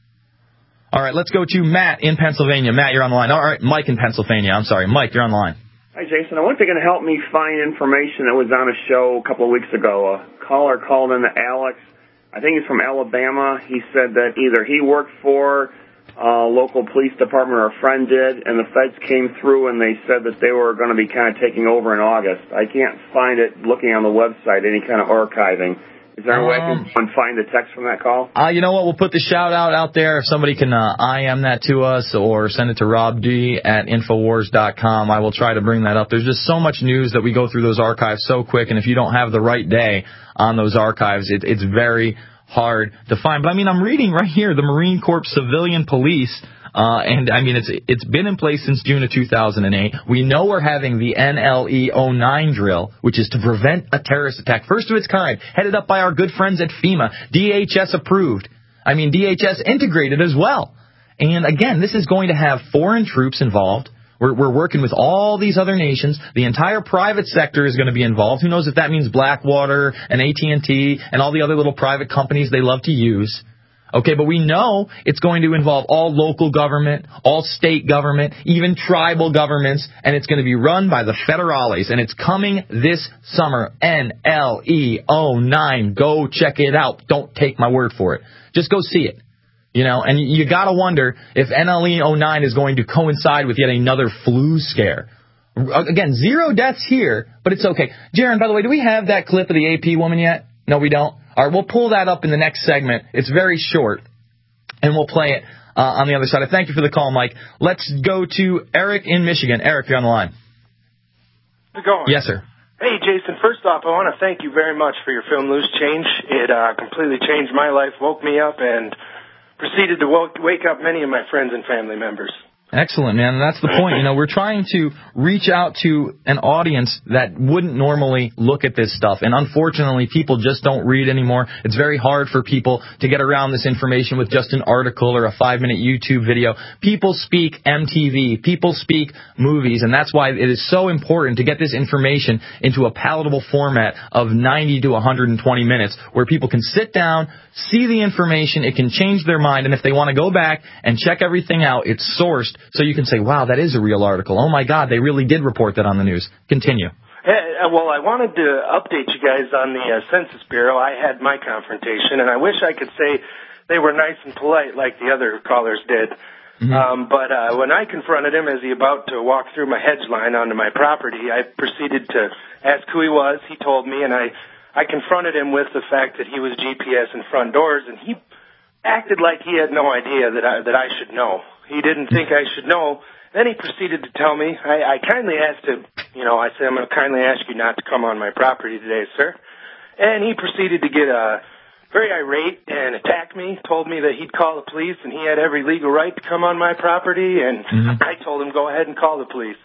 All right, let's go to Matt in Pennsylvania. Matt, you're on the line. All right, Mike in Pennsylvania. I'm sorry. Mike, you're on the line. Hi, Jason. I wonder if you can help me find information that was on a show a couple of weeks ago. A caller called in to Alex. I think he's from Alabama. He said that either he worked for a local police department or a friend did, and the feds came through and they said that they were going to be kind of taking over in August. I can't find it looking on the website, any kind of archiving. Is there any way I can find the text from that call? Uh, you know what? We'll put the shout out out there. If somebody can uh, I M that to us or send it to Rob D at Infowars dot com, I will try to bring that up. There's just so much news that we go through those archives so quick, and if you don't have the right day on those archives, it, it's very hard to find. But, I mean, I'm reading right here, the Marine Corps Civilian Police, uh, and, I mean, it's it's been in place since June of two thousand eight. We know we're having the N L E oh nine drill, which is to prevent a terrorist attack, first of its kind, headed up by our good friends at FEMA, D H S approved. I mean, D H S integrated as well. And, again, this is going to have foreign troops involved. We're, we're working with all these other nations. The entire private sector is going to be involved. Who knows if that means Blackwater and A T and T and all the other little private companies they love to use. Okay, but we know it's going to involve all local government, all state government, even tribal governments, and it's going to be run by the federales, and it's coming this summer. N L E oh nine. Go check it out. Don't take my word for it. Just go see it. You know, and you got to wonder if N L E oh nine is going to coincide with yet another flu scare. Again, zero deaths here, but it's okay. Jaron, by the way, do we have that clip of the A P woman yet? No, we don't. All right, we'll pull that up in the next segment. It's very short, and we'll play it uh, on the other side. I thank you for the call, Mike. Let's go to Eric in Michigan. Eric, you're on the line. How's it going? Yes, sir. Hey, Jason, first off, I want to thank you very much for your film Loose Change. It uh, completely changed my life, woke me up, and proceeded to wake up many of my friends and family members. Excellent, man. And that's the point. You know, we're trying to reach out to an audience that wouldn't normally look at this stuff. And unfortunately, people just don't read anymore. It's very hard for people to get around this information with just an article or a five-minute YouTube video. People speak M T V. People speak movies. And that's why it is so important to get this information into a palatable format of ninety to one hundred twenty minutes where people can sit down, see the information, it can change their mind, and if they want to go back and check everything out, it's sourced. So you can say, wow, that is a real article. Oh, my God, they really did report that on the news. Continue. Hey, well, I wanted to update you guys on the uh, Census Bureau. I had my confrontation, and I wish I could say they were nice and polite like the other callers did. Mm-hmm. Um, but uh, when I confronted him as he about to walk through my hedge line onto my property, I proceeded to ask who he was. He told me, and I, I confronted him with the fact that he was G P S in front doors, and he acted like he had no idea that I, that I should know. He didn't think I should know. Then he proceeded to tell me, I, I kindly asked him, you know, I said, I'm going to kindly ask you not to come on my property today, sir. And he proceeded to get uh, very irate and attack me, told me that he'd call the police and he had every legal right to come on my property. And mm-hmm. I told him, go ahead and call the police.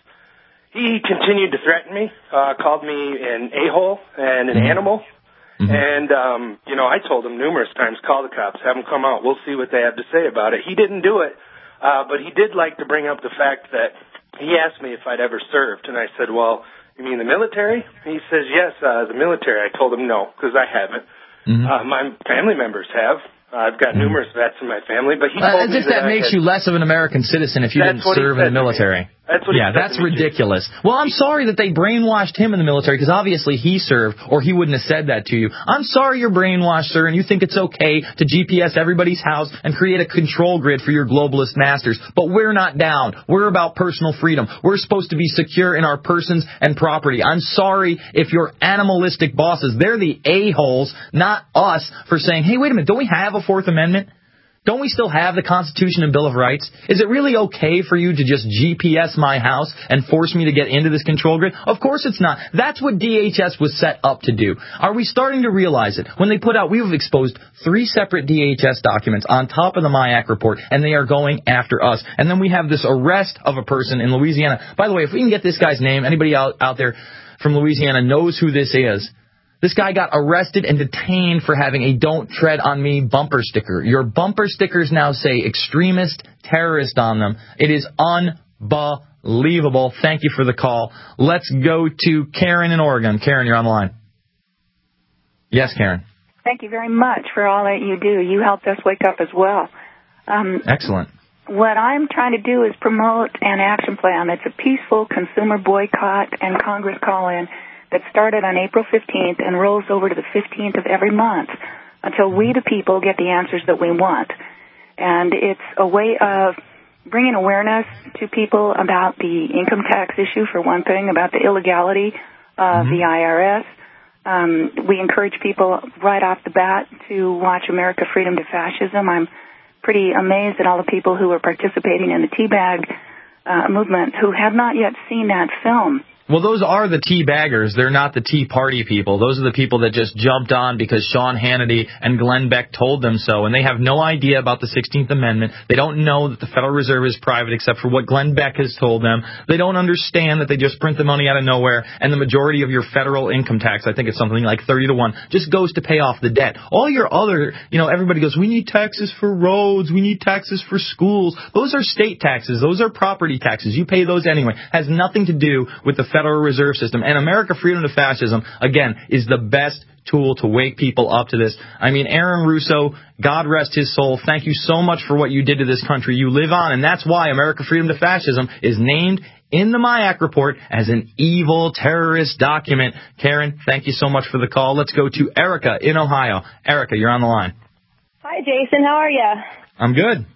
He continued to threaten me, uh, called me an a-hole and an mm-hmm. animal. Mm-hmm. And, um, you know, I told him numerous times, call the cops, have them come out. We'll see what they have to say about it. He didn't do it. Uh, but he did like to bring up the fact that he asked me if I'd ever served. And I said, well, you mean the military? He says, yes, uh, the military. I told him no, because I haven't. Mm-hmm. Uh, my family members have. Uh, I've got numerous vets in my family, but he told uh, as me if that, that makes had, you less of an American citizen if you didn't serve in the military. That's what yeah, that's ridiculous. Well, I'm sorry that they brainwashed him in the military because obviously he served or he wouldn't have said that to you. I'm sorry you're brainwashed, sir, and you think it's okay to G P S everybody's house and create a control grid for your globalist masters. But we're not down. We're about personal freedom. We're supposed to be secure in our persons and property. I'm sorry if your animalistic bosses, they're the a-holes, not us, for saying, hey, wait a minute, don't we have a Fourth Amendment? Don't we still have the Constitution and Bill of Rights? Is it really okay for you to just G P S my house and force me to get into this control grid? Of course it's not. That's what D H S was set up to do. Are we starting to realize it? When they put out, we've exposed three separate D H S documents on top of the MIAC report, and they are going after us. And then we have this arrest of a person in Louisiana. By the way, if we can get this guy's name, anybody out, out there from Louisiana knows who this is. This guy got arrested and detained for having a Don't Tread on Me bumper sticker. Your bumper stickers now say extremist, terrorist on them. It is unbelievable. Thank you for the call. Let's go to Karen in Oregon. Karen, you're on the line. Yes, Karen. Thank you very much for all that you do. You helped us wake up as well. Um, Excellent. What I'm trying to do is promote an action plan. It's a peaceful consumer boycott and Congress call-in that started on April fifteenth and rolls over to the fifteenth of every month until we, the people, get the answers that we want. And it's a way of bringing awareness to people about the income tax issue, for one thing, about the illegality of mm-hmm. the I R S. Um, we encourage people right off the bat to watch America Freedom to Fascism. I'm pretty amazed at all the people who are participating in the Teabag uh, movement who have not yet seen that film. Well, those are the tea baggers. They're not the Tea Party people. Those are the people that just jumped on because Sean Hannity and Glenn Beck told them so, and they have no idea about the sixteenth Amendment. They don't know that the Federal Reserve is private except for what Glenn Beck has told them. They don't understand that they just print the money out of nowhere, and the majority of your federal income tax, I think it's something like thirty to one, just goes to pay off the debt. All your other, you know, everybody goes, we need taxes for roads, we need taxes for schools. Those are state taxes. Those are property taxes. You pay those anyway. Has nothing to do with the Federal Reserve System. And America Freedom to Fascism, again, is the best tool to wake people up to this. I mean, Aaron Russo, God rest his soul, thank you so much for what you did to this country. You live on, and that's why America Freedom to Fascism is named in the MIAC report as an evil terrorist document. Karen, thank you so much for the call. Let's go to Erica in Ohio. Erica, you're on the line. Hi, Jason. How are you? I'm good.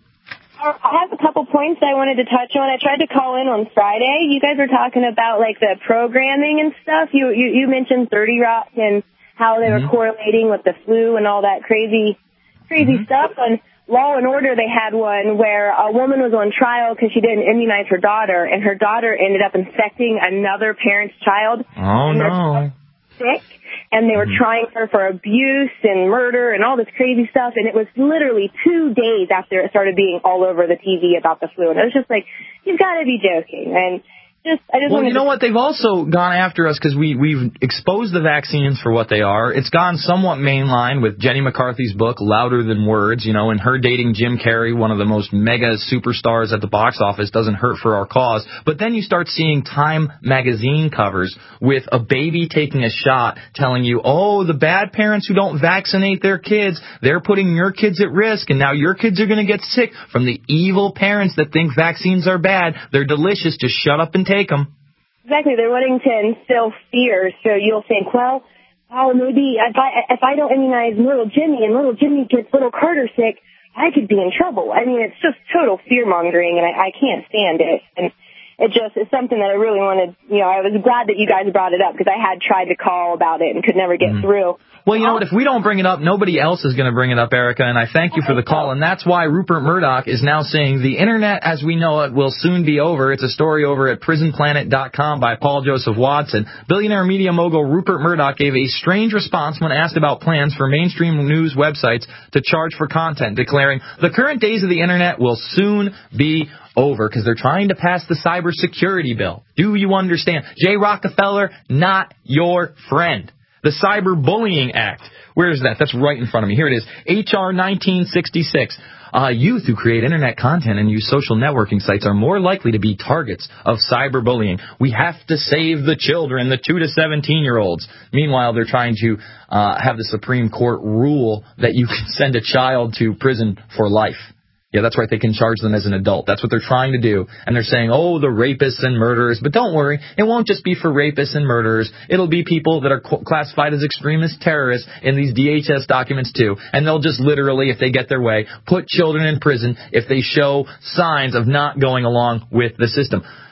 I have a couple points I wanted to touch on. I tried to call in on Friday. You guys were talking about, like, the programming and stuff. You you, you mentioned thirty Rock and how they mm-hmm. were correlating with the flu and all that crazy, crazy mm-hmm. stuff. And Law and Order, they had one where a woman was on trial because she didn't immunize her daughter, and her daughter ended up infecting another parent's child. Oh, no. Sick. And they were trying her for abuse and murder and all this crazy stuff. And it was literally two days after it started being all over the T V about the flu. And it was just like, you've got to be joking. And just, I just well, you know to... what? They've also gone after us because we, we've exposed the vaccines for what they are. It's gone somewhat mainline with Jenny McCarthy's book, Louder Than Words, you know, and her dating Jim Carrey, one of the most mega superstars at the box office, doesn't hurt for our cause. But then you start seeing Time magazine covers with a baby taking a shot telling you, oh, the bad parents who don't vaccinate their kids, they're putting your kids at risk, and now your kids are going to get sick from the evil parents that think vaccines are bad. They're delicious. Just shut up and take them. Exactly. They're wanting to instill fear, so you'll think, well, oh, maybe if I, if I don't immunize little Jimmy and little Jimmy gets little Carter sick, I could be in trouble. I mean, it's just total fear-mongering, and I, I can't stand it. And it just is something that I really wanted, you know, I was glad that you guys brought it up because I had tried to call about it and could never get mm-hmm. through. Well, you know what? If we don't bring it up, nobody else is going to bring it up, Erica, and I thank you for the call. And that's why Rupert Murdoch is now saying the Internet as we know it will soon be over. It's a story over at prison planet dot com by Paul Joseph Watson. Billionaire media mogul Rupert Murdoch gave a strange response when asked about plans for mainstream news websites to charge for content, declaring the current days of the Internet will soon be over because they're trying to pass the cybersecurity bill. Do you understand? Jay Rockefeller, not your friend. The Cyberbullying Act. Where is that? That's right in front of me. Here it is. H R nineteen sixty-six. Uh, youth who create Internet content and use social networking sites are more likely to be targets of cyberbullying. We have to save the children, the two to seventeen-year-olds. Meanwhile, they're trying to uh, have the Supreme Court rule that you can send a child to prison for life. Yeah, that's right. They can charge them as an adult. That's what they're trying to do. And they're saying, oh, the rapists and murderers. But don't worry. It won't just be for rapists and murderers. It'll be people that are classified as extremist terrorists in these D H S documents, too. And they'll just literally, if they get their way, put children in prison if they show signs of not going along with the system.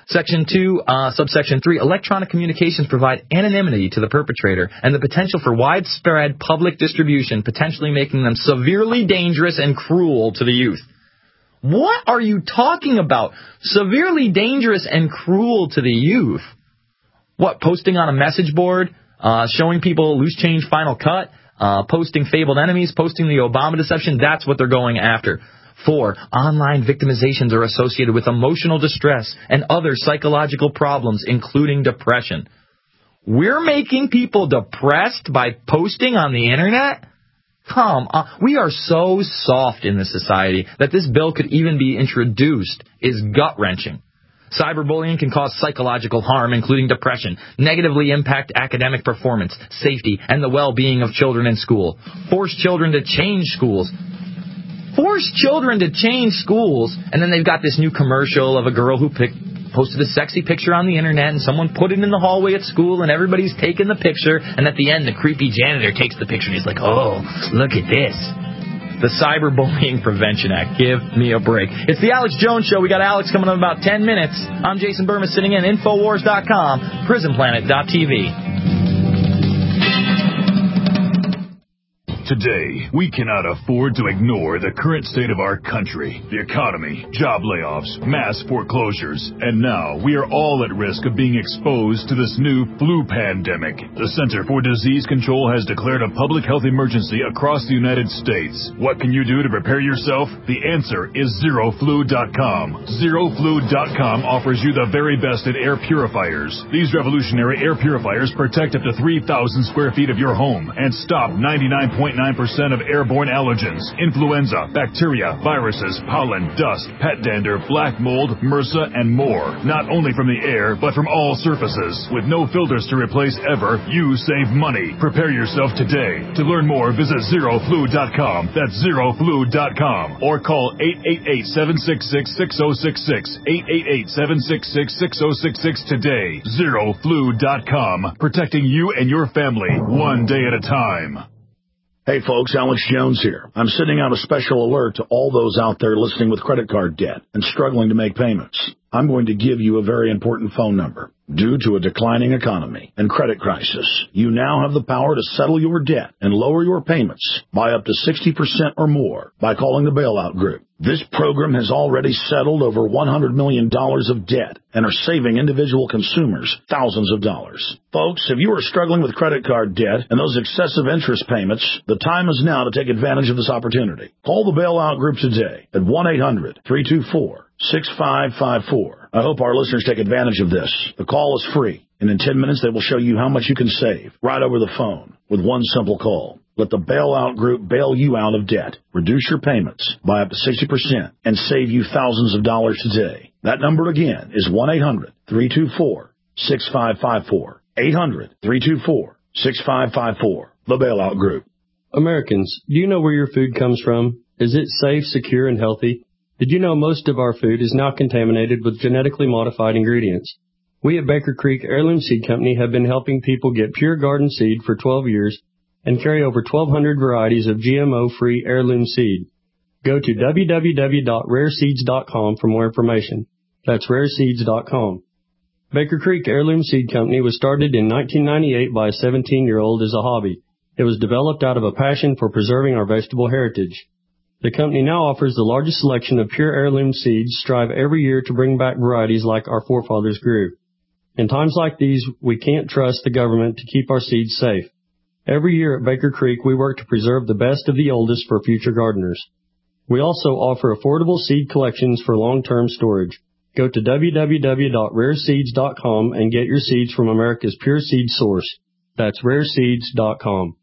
Section two, uh, subsection three, electronic communications provide anonymity to the perpetrator and the potential for widespread public distribution, potentially making them severely dangerous and cruel to the youth. What are you talking about? Severely dangerous and cruel to the youth? What, posting on a message board, uh, showing people Loose Change Final Cut, uh, posting Fabled Enemies, posting the Obama deception? That's what they're going after. Four, online victimizations are associated with emotional distress and other psychological problems, including depression. We're making people depressed by posting on the internet? Come on. We are so soft in this society that this bill could even be introduced is gut-wrenching. Cyberbullying can cause psychological harm, including depression, negatively impact academic performance, safety, and the well-being of children in school. Force children to change schools. Force children to change schools, and then they've got this new commercial of a girl who picked, posted a sexy picture on the internet, and someone put it in the hallway at school, and everybody's taking the picture, and at the end, the creepy janitor takes the picture, and he's like, oh, look at this. The Cyberbullying Prevention Act. Give me a break. It's the Alex Jones Show. We got Alex coming in about ten minutes. I'm Jason Burma sitting in Infowars dot com, Prison Planet dot T V. Today, we cannot afford to ignore the current state of our country, the economy, job layoffs, mass foreclosures, and now we are all at risk of being exposed to this new flu pandemic. The Center for Disease Control has declared a public health emergency across the United States. What can you do to prepare yourself? The answer is zero flu dot com. zero flu dot com offers you the very best in air purifiers. These revolutionary air purifiers protect up to three thousand square feet of your home and stop ninety-nine point nine percent of airborne allergens, influenza, bacteria, viruses, pollen, dust, pet dander, black mold, MRSA, and more. Not only from the air, but from all surfaces. With no filters to replace ever, you save money. Prepare yourself today. To learn more, visit zero flu dot com. That's zero flu dot com. Or call eight eight eight, seven six six, six zero six six. eight eight eight, seven six six, six zero six six today. zero flu dot com. Protecting you and your family, one day at a time. Hey folks, Alex Jones here. I'm sending out a special alert to all those out there listening with credit card debt and struggling to make payments. I'm going to give you a very important phone number. Due to a declining economy and credit crisis, you now have the power to settle your debt and lower your payments by up to sixty percent or more by calling the Bailout Group. This program has already settled over one hundred million dollars of debt and are saving individual consumers thousands of dollars. Folks, if you are struggling with credit card debt and those excessive interest payments, the time is now to take advantage of this opportunity. Call the Bailout Group today at one eight hundred, three two four, six five five four. I hope our listeners take advantage of this. The call is free, and in ten minutes they will show you how much you can save right over the phone with one simple call. Let the Bailout Group bail you out of debt, reduce your payments by up to sixty percent, and save you thousands of dollars today. That number again is one eight hundred, three two four, six five five four. eight hundred, three two four, six five five four. The Bailout Group. Americans, do you know where your food comes from? Is it safe, secure, and healthy? Did you know most of our food is now contaminated with genetically modified ingredients? We at Baker Creek Heirloom Seed Company have been helping people get pure garden seed for twelve years and carry over twelve hundred varieties of G M O-free heirloom seed. Go to w w w dot rare seeds dot com for more information. That's rare seeds dot com. Baker Creek Heirloom Seed Company was started in nineteen ninety-eight by a seventeen-year-old as a hobby. It was developed out of a passion for preserving our vegetable heritage. The company now offers the largest selection of pure heirloom seeds, strive every year to bring back varieties like our forefathers grew. In times like these, we can't trust the government to keep our seeds safe. Every year at Baker Creek, we work to preserve the best of the oldest for future gardeners. We also offer affordable seed collections for long-term storage. Go to w w w dot rare seeds dot com and get your seeds from America's pure seed source. That's rare seeds dot com.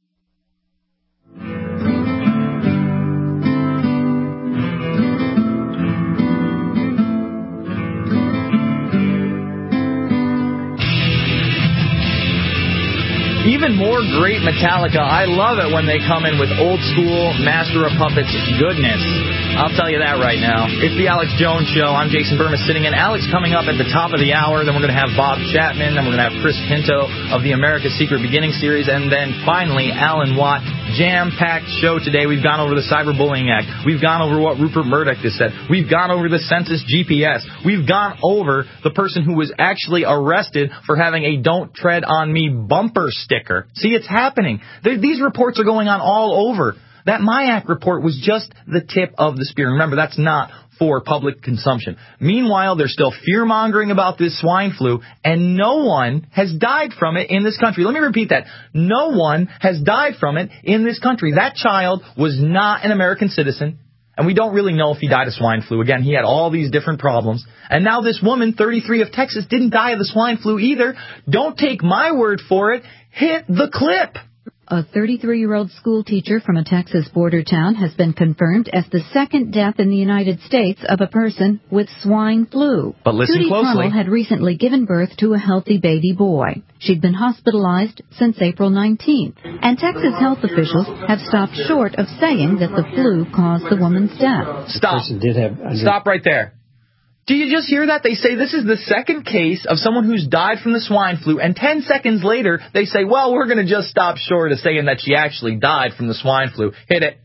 Even more great Metallica. I love it when they come in with old school Master of Puppets goodness. I'll tell you that right now. It's the Alex Jones Show. I'm Jason Burma sitting in. Alex coming up at the top of the hour. Then we're going to have Bob Chapman. Then we're going to have Chris Pinto of the America's Secret Beginning series. And then finally, Alan Watt jam-packed show today. We've gone over the Cyberbullying Act. We've gone over what Rupert Murdoch has said. We've gone over the census G P S. We've gone over the person who was actually arrested for having a Don't Tread on Me bumper sticker. See, it's happening. These reports are going on all over. That MIAC report was just the tip of the spear. Remember, that's not for public consumption. Meanwhile, they're still fear-mongering about this swine flu, and no one has died from it in this country. Let me repeat that. No one has died from it in this country. That child was not an American citizen, and we don't really know if he died of swine flu. Again, he had all these different problems. And now this woman, thirty-three, of Texas, didn't die of the swine flu either. Don't take my word for it. Hit the clip. A thirty-three-year-old school teacher from a Texas border town has been confirmed as the second death in the United States of a person with swine flu. But listen Judy closely. Connell had recently given birth to a healthy baby boy. She'd been hospitalized since April nineteenth, and Texas health officials have stopped short of saying that the flu caused the woman's death. Stop. Did have Stop right there. Do you just hear that? They say this is the second case of someone who's died from the swine flu, and ten seconds later, they say, well, we're going to just stop short of saying that she actually died from the swine flu. Hit it.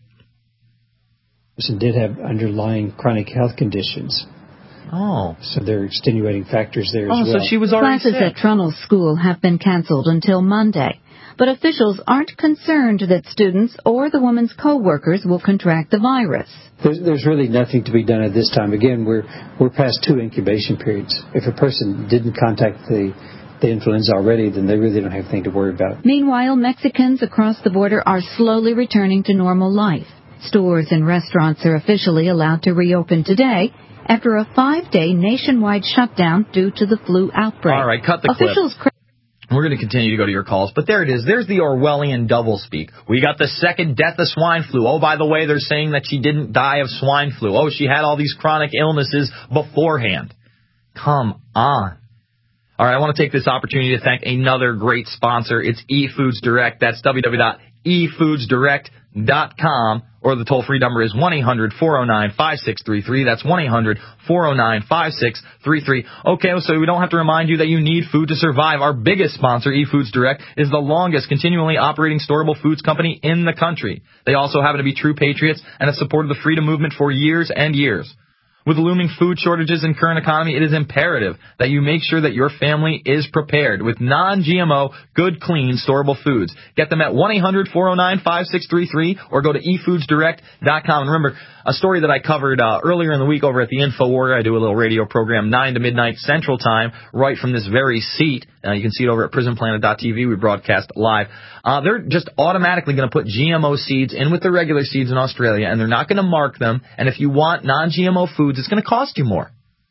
Person did have underlying chronic health conditions. Oh. So there are extenuating factors there oh, as well. So she was already Classes sick. at Trunnell's school have been canceled until Monday. But officials aren't concerned that students or the woman's co-workers will contract the virus. There's, there's really nothing to be done at this time. Again, we're we're past two incubation periods. If a person didn't contact the, the influenza already, then they really don't have anything to worry about. Meanwhile, Mexicans across the border are slowly returning to normal life. Stores and restaurants are officially allowed to reopen today after a five-day nationwide shutdown due to the flu outbreak. All right, cut the officials clip. We're going to continue to go to your calls, but there it is. There's the Orwellian doublespeak. We got the second death of swine flu. Oh, by the way, they're saying that she didn't die of swine flu. Oh, she had all these chronic illnesses beforehand. Come on. All right, I want to take this opportunity to thank another great sponsor. It's eFoods Direct. That's w w w dot e foods direct dot com, or the toll-free number is one eight hundred four oh nine five six three three. That's one eight hundred four oh nine five six three three. Okay, so we don't have to remind you that you need food to survive. Our biggest sponsor, eFoods Direct, is the longest continually operating storable foods company in the country. They also happen to be true patriots and have supported the freedom movement for years and years. With looming food shortages in current economy, it is imperative that you make sure that your family is prepared with non-G M O, good, clean, storable foods. Get them at one eight hundred four oh nine five six three three or go to e foods direct dot com. And remember, a story that I covered uh, earlier in the week over at the InfoWar. I do a little radio program, nine to midnight Central Time, right from this very seat. Uh, you can see it over at prison planet dot t v. We broadcast live. Uh, they're just automatically going to put G M O seeds in with the regular seeds in Australia, and they're not going to mark them. And if you want non-G M O foods, it's going to cost you more.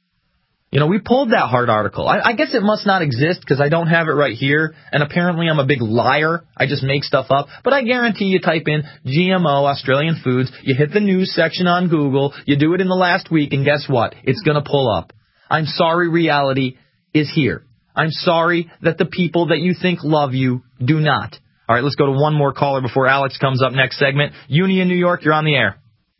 You know, we pulled that hard article. I, I guess it must not exist because I don't have it right here, and apparently I'm a big liar. I just make stuff up. But I guarantee you type in G M O Australian foods, you hit the news section on Google, you do it in the last week, and guess what? It's going to pull up. I'm sorry, reality is here. I'm sorry that the people that you think love you do not. All right, let's go to one more caller before Alex comes up next segment. Uni in New York, you're on the air.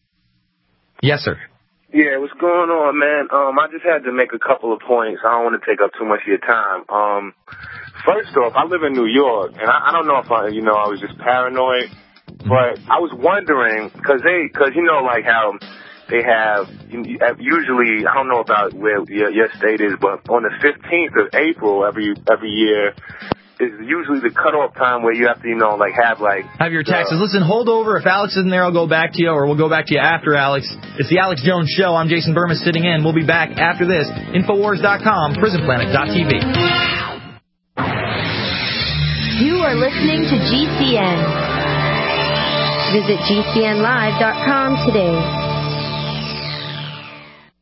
Yes, sir. Yeah, what's going on, man? Um, I just had to make a couple of points. I don't want to take up too much of your time. Um, first off, I live in New York, and I, I don't know if I, you know, I was just paranoid, but I was wondering, because they, because you know, like how they have, usually, I don't know about where your, your state is, but on the fifteenth of April every every year is usually the cutoff time where you have to, you know, like have like... Have your taxes. Uh, Listen, hold over. If Alex isn't there, I'll go back to you, or we'll go back to you after Alex. It's the Alex Jones Show. I'm Jason Burmis sitting in. We'll be back after this. Infowars dot com, prison planet dot t v. You are listening to G C N. Visit G C N live dot com today.